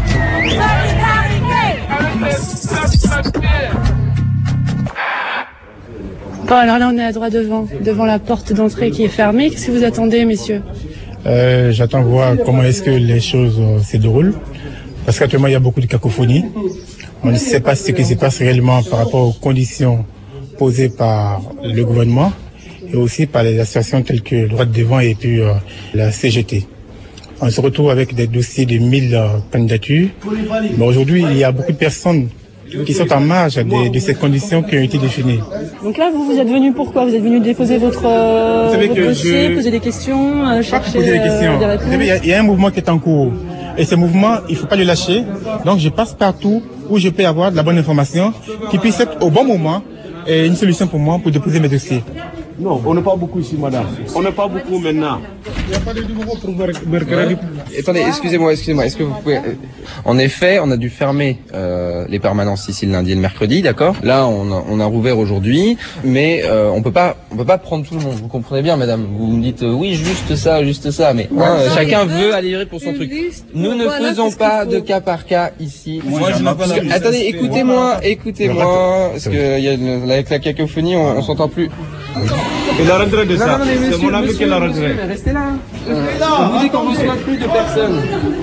Bon, alors là, on est à Droit devant la porte d'entrée qui est fermée. Qu'est-ce que vous attendez, messieurs? J'attends voir comment est-ce que les choses se déroulent. Parce qu'actuellement, il y a beaucoup de cacophonie. On ne sait pas ce qui se passe réellement par rapport aux conditions posées par le gouvernement et aussi par les associations telles que Droit Devant et puis la CGT. On se retrouve avec des dossiers de 1000 candidatures. Mais aujourd'hui, il y a beaucoup de personnes qui sont en marge de ces conditions qui ont été définies. Donc là, vous êtes venu pourquoi? Vous êtes venu déposer votre dossier, poser des questions, chercher des réponses? Il y a un mouvement qui est en cours. Et ce mouvement, il ne faut pas le lâcher. Donc je passe partout où je peux avoir de la bonne information, qui puisse être au bon moment et une solution pour moi pour déposer mes dossiers. Non, on n'est pas beaucoup ici, madame. On n'est pas beaucoup maintenant. Il n'y a pas de nouveau pour mercredi. Attendez, excusez-moi. Est-ce que vous pouvez... En effet, on a dû fermer les permanences ici le lundi et le mercredi, d'accord? Là, on a rouvert aujourd'hui, mais on peut pas prendre tout le monde. Vous comprenez bien, madame. Vous me dites oui, juste ça, mais chacun veut aller livrer pour son truc. Nous ne faisons pas de cas par cas ici. Attendez, écoutez-moi, parce que avec la cacophonie, on s'entend plus. Et la rentrée de ça, c'est mon ami qui l'a rentré. Restez là. On vous dit qu'on ne reçoit plus de personnes.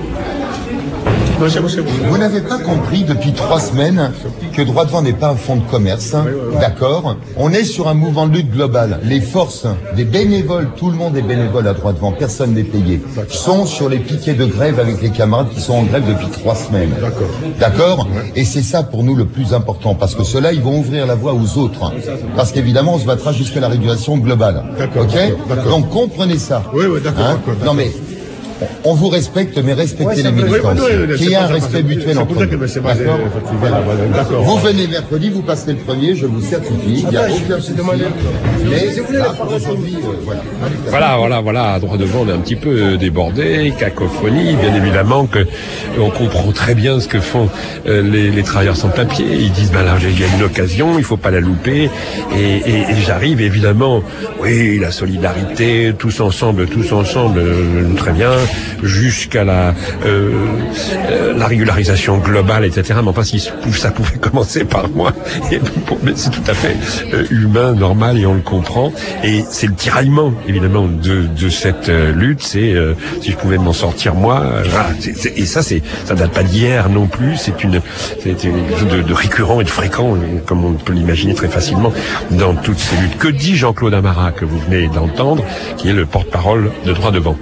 Vous n'avez pas compris depuis 3 semaines que Droit Devant n'est pas un fonds de commerce, d'accord? On est sur un mouvement de lutte globale. Les forces, des bénévoles, tout le monde est bénévole à Droit Devant, personne n'est payé, sont sur les piquets de grève avec les camarades qui sont en grève depuis 3 semaines. D'accord? Et c'est ça pour nous le plus important, parce que ceux-là, ils vont ouvrir la voie aux autres. Parce qu'évidemment, on se battra jusqu'à la régulation globale. Ok? Donc comprenez ça. Oui, d'accord. Non mais... On vous respecte, mais respectez les militants. Qu'il y ait un respect mutuel entre nous. Vous venez mercredi, vous passerez le premier, je vous certifie. Il n'y a aucun souci. Mais là, pour aujourd'hui, voilà. À Droit Devant, on est un petit peu débordé, cacophonie. Bien évidemment que on comprend très bien ce que font les travailleurs sans papier. Ils disent, là, il y a une occasion, il faut pas la louper. Et j'arrive, évidemment, oui, la solidarité, tous ensemble, très bien. Jusqu'à la régularisation globale, etc. Mais enfin, si ça pouvait commencer par moi, c'est tout à fait humain, normal, et on le comprend. Et c'est le tiraillement, évidemment, de cette lutte. C'est si je pouvais m'en sortir moi. Et ça date pas d'hier non plus. C'est quelque chose de récurrent et de fréquent, comme on peut l'imaginer très facilement dans toutes ces luttes. Que dit Jean-Claude Amara, que vous venez d'entendre, qui est le porte-parole de Droit Devant?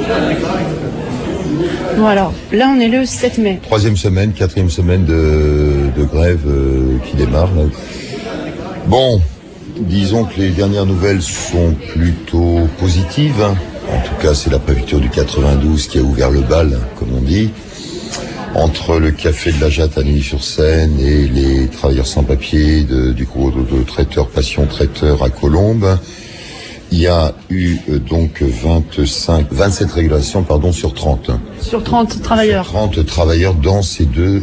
Bon alors, là on est le 7 mai. 3e semaine, 4e semaine de grève qui démarre. Là. Bon, disons que les dernières nouvelles sont plutôt positives. En tout cas, c'est la préfecture du 92 qui a ouvert le bal, comme on dit. Entre le café de la Jatte à Neuilly-sur-Seine et les travailleurs sans papier du groupe de traiteurs, Passion Traiteur à Colombes. Il y a eu donc 27 régularisations sur 30. Sur 30 travailleurs. Sur 30 travailleurs dans ces deux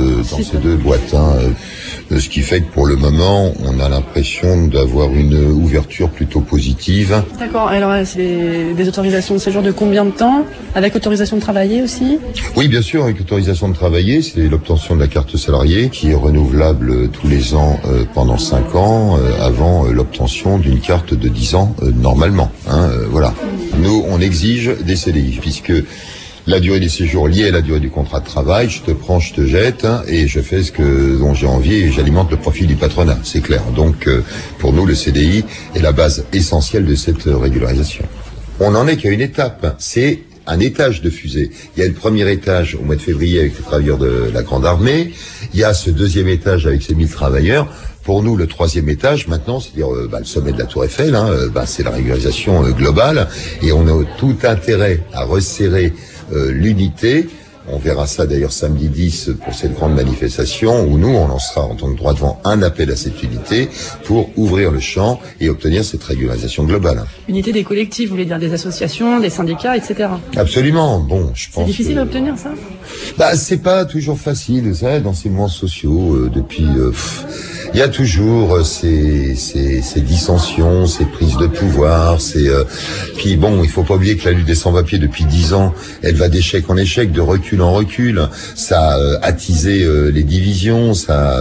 boîtes. Ce qui fait que pour le moment, on a l'impression d'avoir une ouverture plutôt positive. D'accord. Alors, c'est des autorisations de séjour de combien de temps? Avec autorisation de travailler aussi? Oui, bien sûr, avec autorisation de travailler. C'est l'obtention de la carte salariée qui est renouvelable tous les ans pendant 5 ans avant l'obtention d'une carte de 10 ans normalement. Voilà. Nous, on exige des CDI puisque la durée des séjours liée à la durée du contrat de travail, je te prends, je te jette, et je fais ce dont j'ai envie et j'alimente le profit du patronat, c'est clair. Donc, pour nous, le CDI est la base essentielle de cette régularisation. On n'en est qu'à une étape, c'est un étage de fusée. Il y a le premier étage au mois de février avec les travailleurs de la Grande Armée, il y a ce deuxième étage avec ces 1000 travailleurs. Pour nous, le troisième étage, maintenant, c'est-à-dire le sommet de la Tour Eiffel, c'est la régularisation globale, et on a tout intérêt à resserrer l'unité. On verra ça d'ailleurs samedi 10 pour cette grande manifestation où nous, on lancera en tant que droit devant un appel à cette unité pour ouvrir le champ et obtenir cette régularisation globale. Unité des collectifs, vous voulez dire des associations, des syndicats, etc. Absolument. Bon, je pense. C'est difficile à obtenir ça? C'est pas toujours facile, vous savez, dans ces mouvements sociaux, depuis... il y a toujours ces dissensions, ces prises de pouvoir, puis bon, il faut pas oublier que la lutte des sans-papiers depuis 10 ans, elle va d'échec en échec, de recul en recul. Ça a attisé les divisions,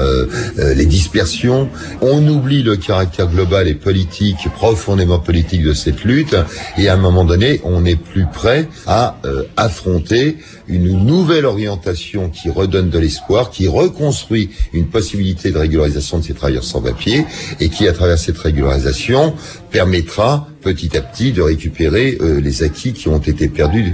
les dispersions. On oublie le caractère global et politique, profondément politique de cette lutte, et à un moment donné, on n'est plus prêt à affronter une nouvelle orientation qui redonne de l'espoir, qui reconstruit une possibilité de régularisation de ces travailleurs sans papier et qui, à travers cette régularisation, permettra petit à petit de récupérer les acquis qui ont été perdus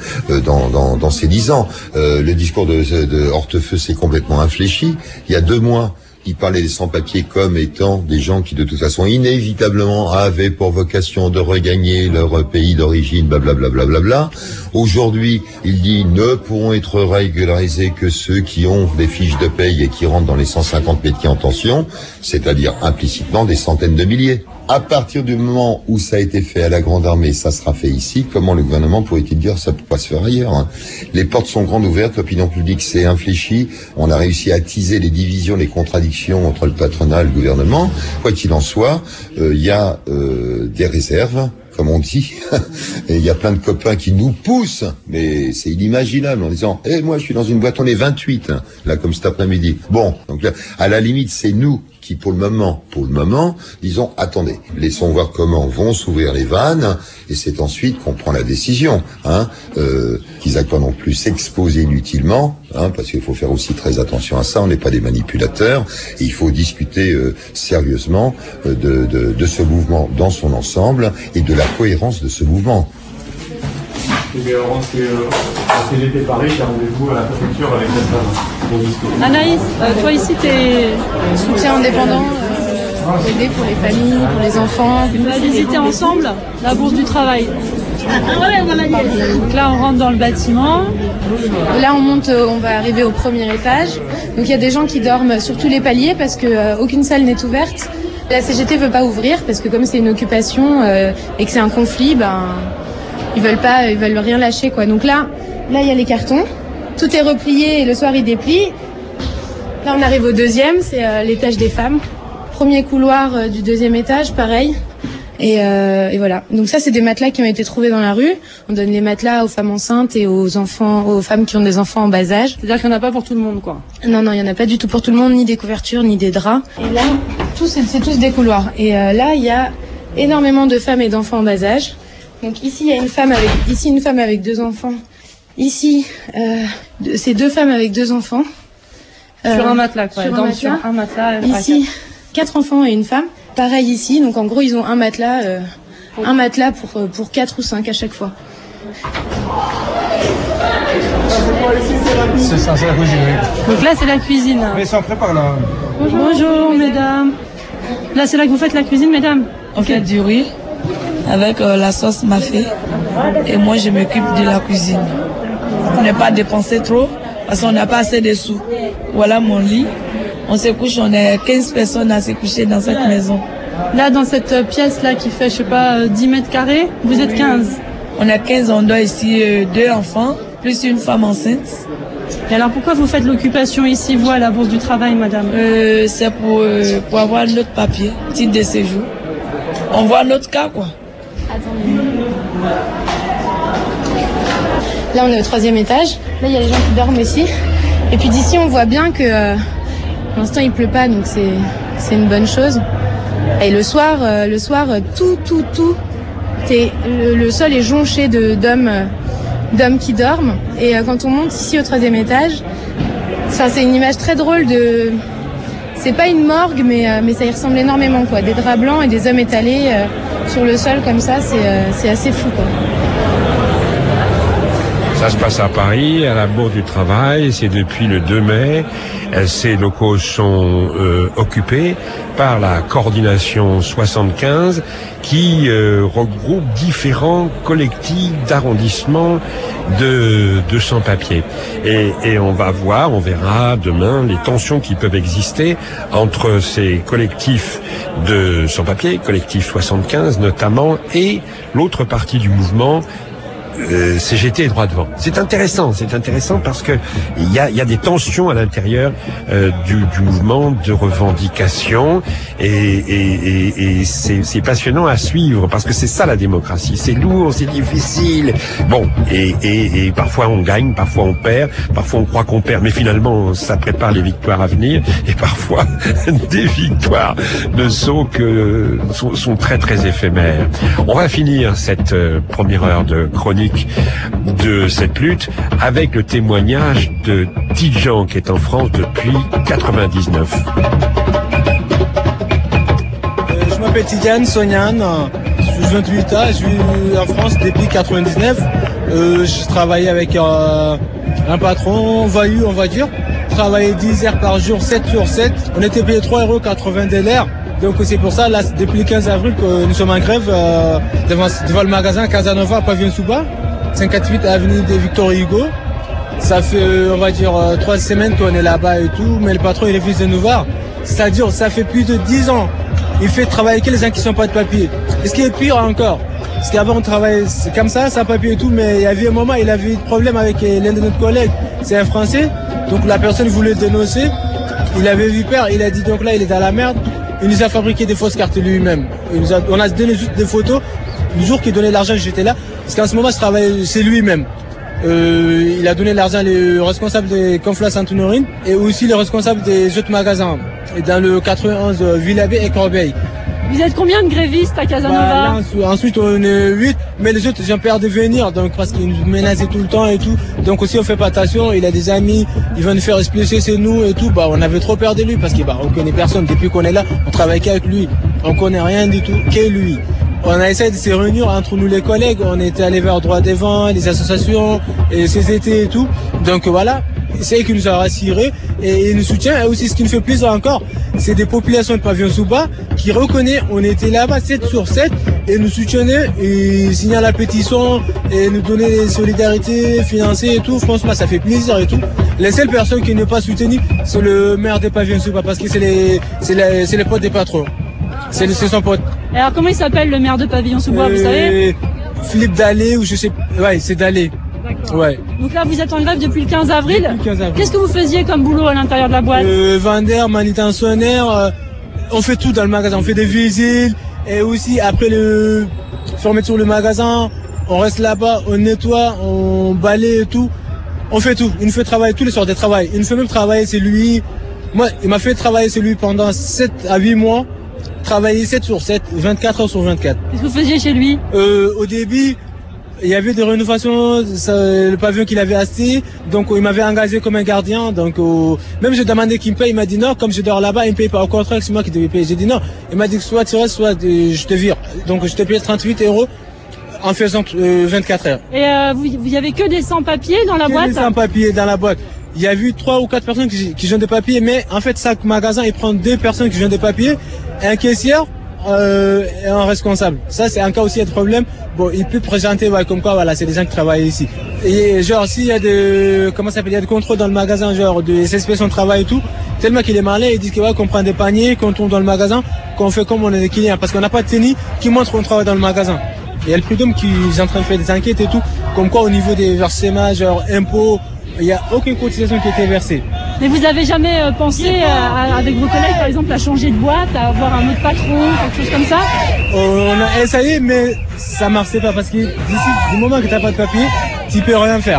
dans ces 10 ans. Le discours de Hortefeux s'est complètement infléchi. Il y a 2 mois, il parlait des sans-papiers comme étant des gens qui, de toute façon, inévitablement avaient pour vocation de regagner leur pays d'origine, blablabla. Aujourd'hui, il dit ne pourront être régularisés que ceux qui ont des fiches de paye et qui rentrent dans les 150 métiers en tension, c'est-à-dire implicitement des centaines de milliers. À partir du moment où ça a été fait à la Grande Armée, ça sera fait ici, comment le gouvernement pourrait-il dire ça peut pas se faire ailleurs? Les portes sont grandes ouvertes, l'opinion publique s'est infléchie, on a réussi à attiser les divisions, les contradictions entre le patronat et le gouvernement. Quoi qu'il en soit, il y a des réserves, comme on dit, et il y a plein de copains qui nous poussent, mais c'est inimaginable, en disant moi je suis dans une boîte, on est 28, là comme cet après-midi. Bon, donc là, à la limite, c'est nous qui, pour le moment, disons, attendez, laissons voir comment vont s'ouvrir les vannes, et c'est ensuite qu'on prend la décision, qu'ils n'aillent pas non plus s'exposer inutilement, parce qu'il faut faire aussi très attention à ça, on n'est pas des manipulateurs, et il faut discuter sérieusement de ce mouvement dans son ensemble, et de la cohérence de ce mouvement. CGT Paris qui a rendez-vous à la préfecture avec la femme. Anaïs, toi ici t'es soutien indépendant pour aider pour les familles, pour les enfants. On a visité ensemble la bourse du travail. Donc là on rentre dans le bâtiment. Là on monte, on va arriver au premier étage. Donc il y a des gens qui dorment sur tous les paliers parce que aucune salle n'est ouverte. La CGT veut pas ouvrir parce que comme c'est une occupation et que c'est un conflit, ils veulent rien lâcher quoi. Donc là il y a les cartons, tout est replié et le soir il déplie. Là on arrive au deuxième, c'est l'étage des femmes. Premier couloir du deuxième étage, pareil. Et voilà. Donc ça c'est des matelas qui ont été trouvés dans la rue. On donne les matelas aux femmes enceintes et aux femmes qui ont des enfants en bas âge. C'est-à-dire qu'il n'y en a pas pour tout le monde quoi. Non, il n'y en a pas du tout pour tout le monde, ni des couvertures, ni des draps. Et là, c'est tous des couloirs. Et là il y a énormément de femmes et d'enfants en bas âge. Donc ici il y a une femme avec 2 enfants. Ici, c'est 2 femmes avec 2 enfants. Sur un matelas, quoi. Sur un matelas. Ici, 4 enfants et une femme. Pareil ici, donc en gros, ils ont un matelas pour 4 ou 5 à chaque fois. C'est ça, c'est la cuisine. Donc là, c'est la cuisine. Mais ça, on prépare là. Bonjour, mesdames. Là, c'est là que vous faites la cuisine, mesdames? On fait du riz avec la sauce mafé. Et moi, je m'occupe de la cuisine. On n'est pas dépensé trop parce qu'on n'a pas assez de sous. Voilà mon lit. On se couche, on est 15 personnes à se coucher dans cette maison. Là, dans cette pièce-là qui fait, je sais pas, 10 mètres carrés, vous êtes 15. On a 15, on doit ici 2 enfants, plus une femme enceinte. Et alors, pourquoi vous faites l'occupation ici, vous, à la Bourse du Travail, madame? C'est pour avoir notre papier, titre de séjour. On voit notre cas, quoi. Attendez. Là, on est au 3e étage. Là, il y a les gens qui dorment ici. Et puis d'ici, on voit bien que pour l'instant, il pleut pas, donc c'est une bonne chose. Et le soir, tout, le sol est jonché d'hommes qui dorment. Et quand on monte ici au 3e étage, c'est une image très drôle de... C'est pas une morgue, mais ça y ressemble énormément, quoi. Des draps blancs et des hommes étalés sur le sol comme ça, c'est assez fou, quoi. Ça se passe à Paris, à la Bourse du Travail, c'est depuis le 2 mai. Ces locaux sont occupés par la coordination 75 qui regroupe différents collectifs d'arrondissement de sans-papiers. Et on verra demain les tensions qui peuvent exister entre ces collectifs de sans-papiers, collectif 75 notamment, et l'autre partie du mouvement, CGT et Droit Devant. C'est intéressant parce que il y a des tensions à l'intérieur du mouvement de revendication et c'est passionnant à suivre parce que c'est ça la démocratie. C'est lourd, c'est difficile. Bon, et parfois on gagne, parfois on perd, parfois on croit qu'on perd, mais finalement ça prépare les victoires à venir et parfois des victoires ne sont très très éphémères. On va finir cette première heure de chronique de cette lutte avec le témoignage de Tidjan qui est en France depuis 99. Je m'appelle Tidjan Sonian, je suis 28 ans, je suis en France depuis 99. Je travaillais avec un patron voyou, on va dire. Je travaillais 10 heures par jour, 7 sur 7. On était payé 3,80 € de l'heure. Donc c'est pour ça, là, depuis le 15 avril, que nous sommes en grève devant le magasin Casanova, Pavillon Souba, 58 avenue de Victor Hugo. Ça fait, on va dire, 3 semaines qu'on est là-bas et tout, mais le patron, il refuse de nous voir. C'est-à-dire, ça fait plus de 10 ans. Il fait travailler que les gens qui sont pas de papier. Et ce qui est pire encore, parce qu'avant on travaillait comme ça, sans papier et tout, mais il y avait un moment, il avait eu des problèmes avec l'un de nos collègues. C'est un Français, donc la personne voulait le dénoncer. Il avait vu peur, il a dit donc là, il est dans la merde. Il nous a fabriqué des fausses cartes lui-même. On a donné juste des photos. Le jour qu'il donnait l'argent, j'étais là. Parce qu'en ce moment, je travaille, c'est lui-même. Il a donné l'argent les responsables des Conflans Sainte-Honorine et aussi les responsables des autres magasins. Dans le 91, Villabé et Corbeil. Vous êtes combien de grévistes à Casanova? Ensuite, on est 8, mais les autres, j'ai peur de venir, donc parce qu'ils nous menaçaient tout le temps et tout. Donc aussi, on fait pas attention. Il a des amis, ils vont nous faire expulser, c'est nous et tout. Bah, on avait trop peur de lui parce on connaît personne. Depuis qu'on est là, on travaille qu'avec lui. On connaît rien du tout, que lui. On a essayé de se réunir entre nous les collègues. On était allés vers Droit Devant, les associations, et CCT et tout. Donc voilà. C'est eux qui nous a rassurés et ils nous soutiennent. Et aussi, ce qui nous fait plaisir encore, c'est des populations de Pavillon Souba qui reconnaissent, on était là-bas 7 sur 7 et nous soutenaient et signaient la pétition et nous donnaient des solidarités financières et tout. Franchement, ça fait plaisir et tout. Les seules personnes qui n'ont pas soutenu, c'est le maire de Pavillon Souba parce que c'est les potes des patrons. C'est son pote. Alors, comment il s'appelle le maire de Pavillon Souba, vous savez? Philippe Dalé ou je sais. Ouais, c'est Dalé. Ouais. Donc là, vous êtes en grève depuis le 15 avril. Qu'est-ce que vous faisiez comme boulot à l'intérieur de la boîte? Vendeur, manutentionnaire, on fait tout dans le magasin. On fait des visites et aussi après le fermeture sur le magasin, on reste là-bas, on nettoie, on balaye et tout. On fait tout. Il nous fait travailler tous les soirs de travail. Il nous fait même travailler, c'est lui. Moi, il m'a fait travailler, c'est lui, pendant 7 à 8 mois. Travailler 7 sur 7, 24 heures sur 24. Qu'est-ce que vous faisiez chez lui? Au début, il y avait des rénovations, le pavillon qu'il avait acheté, donc il m'avait engagé comme un gardien, donc même j'ai demandé qu'il me paye, il m'a dit non, comme je dors là-bas, il me paye pas, au contraire c'est moi qui devais payer. J'ai dit non, il m'a dit que soit tu restes, soit je te vire. Donc je te paye 38 € en faisant 24 heures. Et vous y avait que des sans-papiers dans la boîte? Des sans-papiers dans la boîte. Il y a eu 3 ou 4 personnes qui ont des papiers, mais en fait chaque magasin il prend 2 personnes qui ont des papiers, un caissier et un responsable. Ça c'est un cas aussi de problème. Bon, il peut présenter comme quoi voilà, c'est des gens qui travaillent ici. Et genre s'il y a il y a des contrôles dans le magasin, genre des inspections de travail et tout, tellement qu'il est malin, il dit que ouais, qu'on prend des paniers, qu'on tourne dans le magasin, qu'on fait comme on est des clients, parce qu'on n'a pas de CENI qui montre qu'on travaille dans le magasin. Il y a le Prud'homme qui est en train de faire des enquêtes et tout, comme quoi au niveau des versements, genre impôts, il n'y a aucune cotisation qui a été versée. Mais vous avez jamais pensé, avec vos collègues par exemple, à changer de boîte, à avoir un autre patron, quelque chose comme ça? On a essayé, mais ça ne marchait pas, parce que d'ici, du moment que tu n'as pas de papier, tu ne peux rien faire.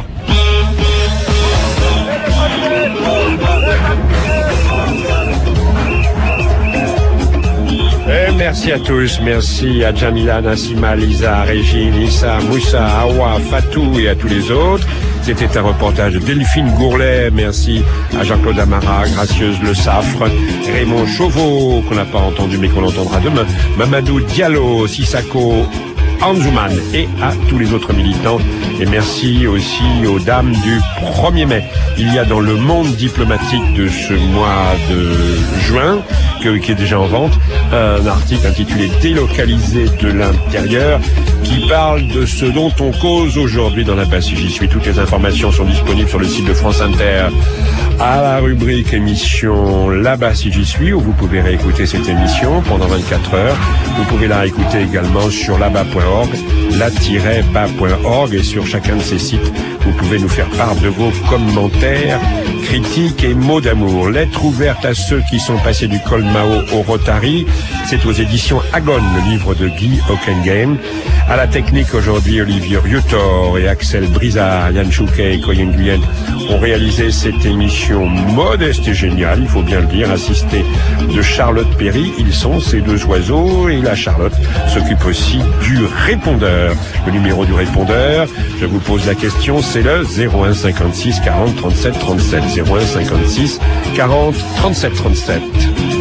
Merci à tous, merci à Jamila, Nassima, Lisa, Régine, Issa, Moussa, Awa, Fatou et à tous les autres. C'était un reportage de Delphine Gourlet, merci à Jean-Claude Amara, Gracieuse Le Saffre, Raymond Chauveau, qu'on n'a pas entendu mais qu'on entendra demain, Mamadou Diallo, Sissako, Anzouman et à tous les autres militants. Et merci aussi aux dames du 1er mai. Il y a dans le monde diplomatique de ce mois de juin, qui est déjà en vente, un article intitulé « Délocalisé de l'intérieur » qui parle de ce dont on cause aujourd'hui dans la base J'y suis. Toutes les informations sont disponibles sur le site de France Inter à la rubrique émission là-bas si j'y suis, où vous pouvez réécouter cette émission pendant 24 heures. Vous pouvez la réécouter également sur là-bas.org, la-bas.org, et sur chacun de ces sites, vous pouvez nous faire part de vos commentaires, critiques et mots d'amour. Lettre ouverte à ceux qui sont passés du Col Mao au Rotary. C'est aux éditions Agone, le livre de Guy Hockengame. À la technique aujourd'hui, Olivier Riotor et Axel Brizard, Yann Chouquet et Coyen Guyenne ont réalisé cette émission modeste et géniale, il faut bien le dire, assistée de Charlotte Perry. Ils sont ces deux oiseaux et la Charlotte s'occupe aussi du répondeur. Le numéro du répondeur, je vous pose la question, c'est le 01 56 40 37 37. 01 56 40 37 37.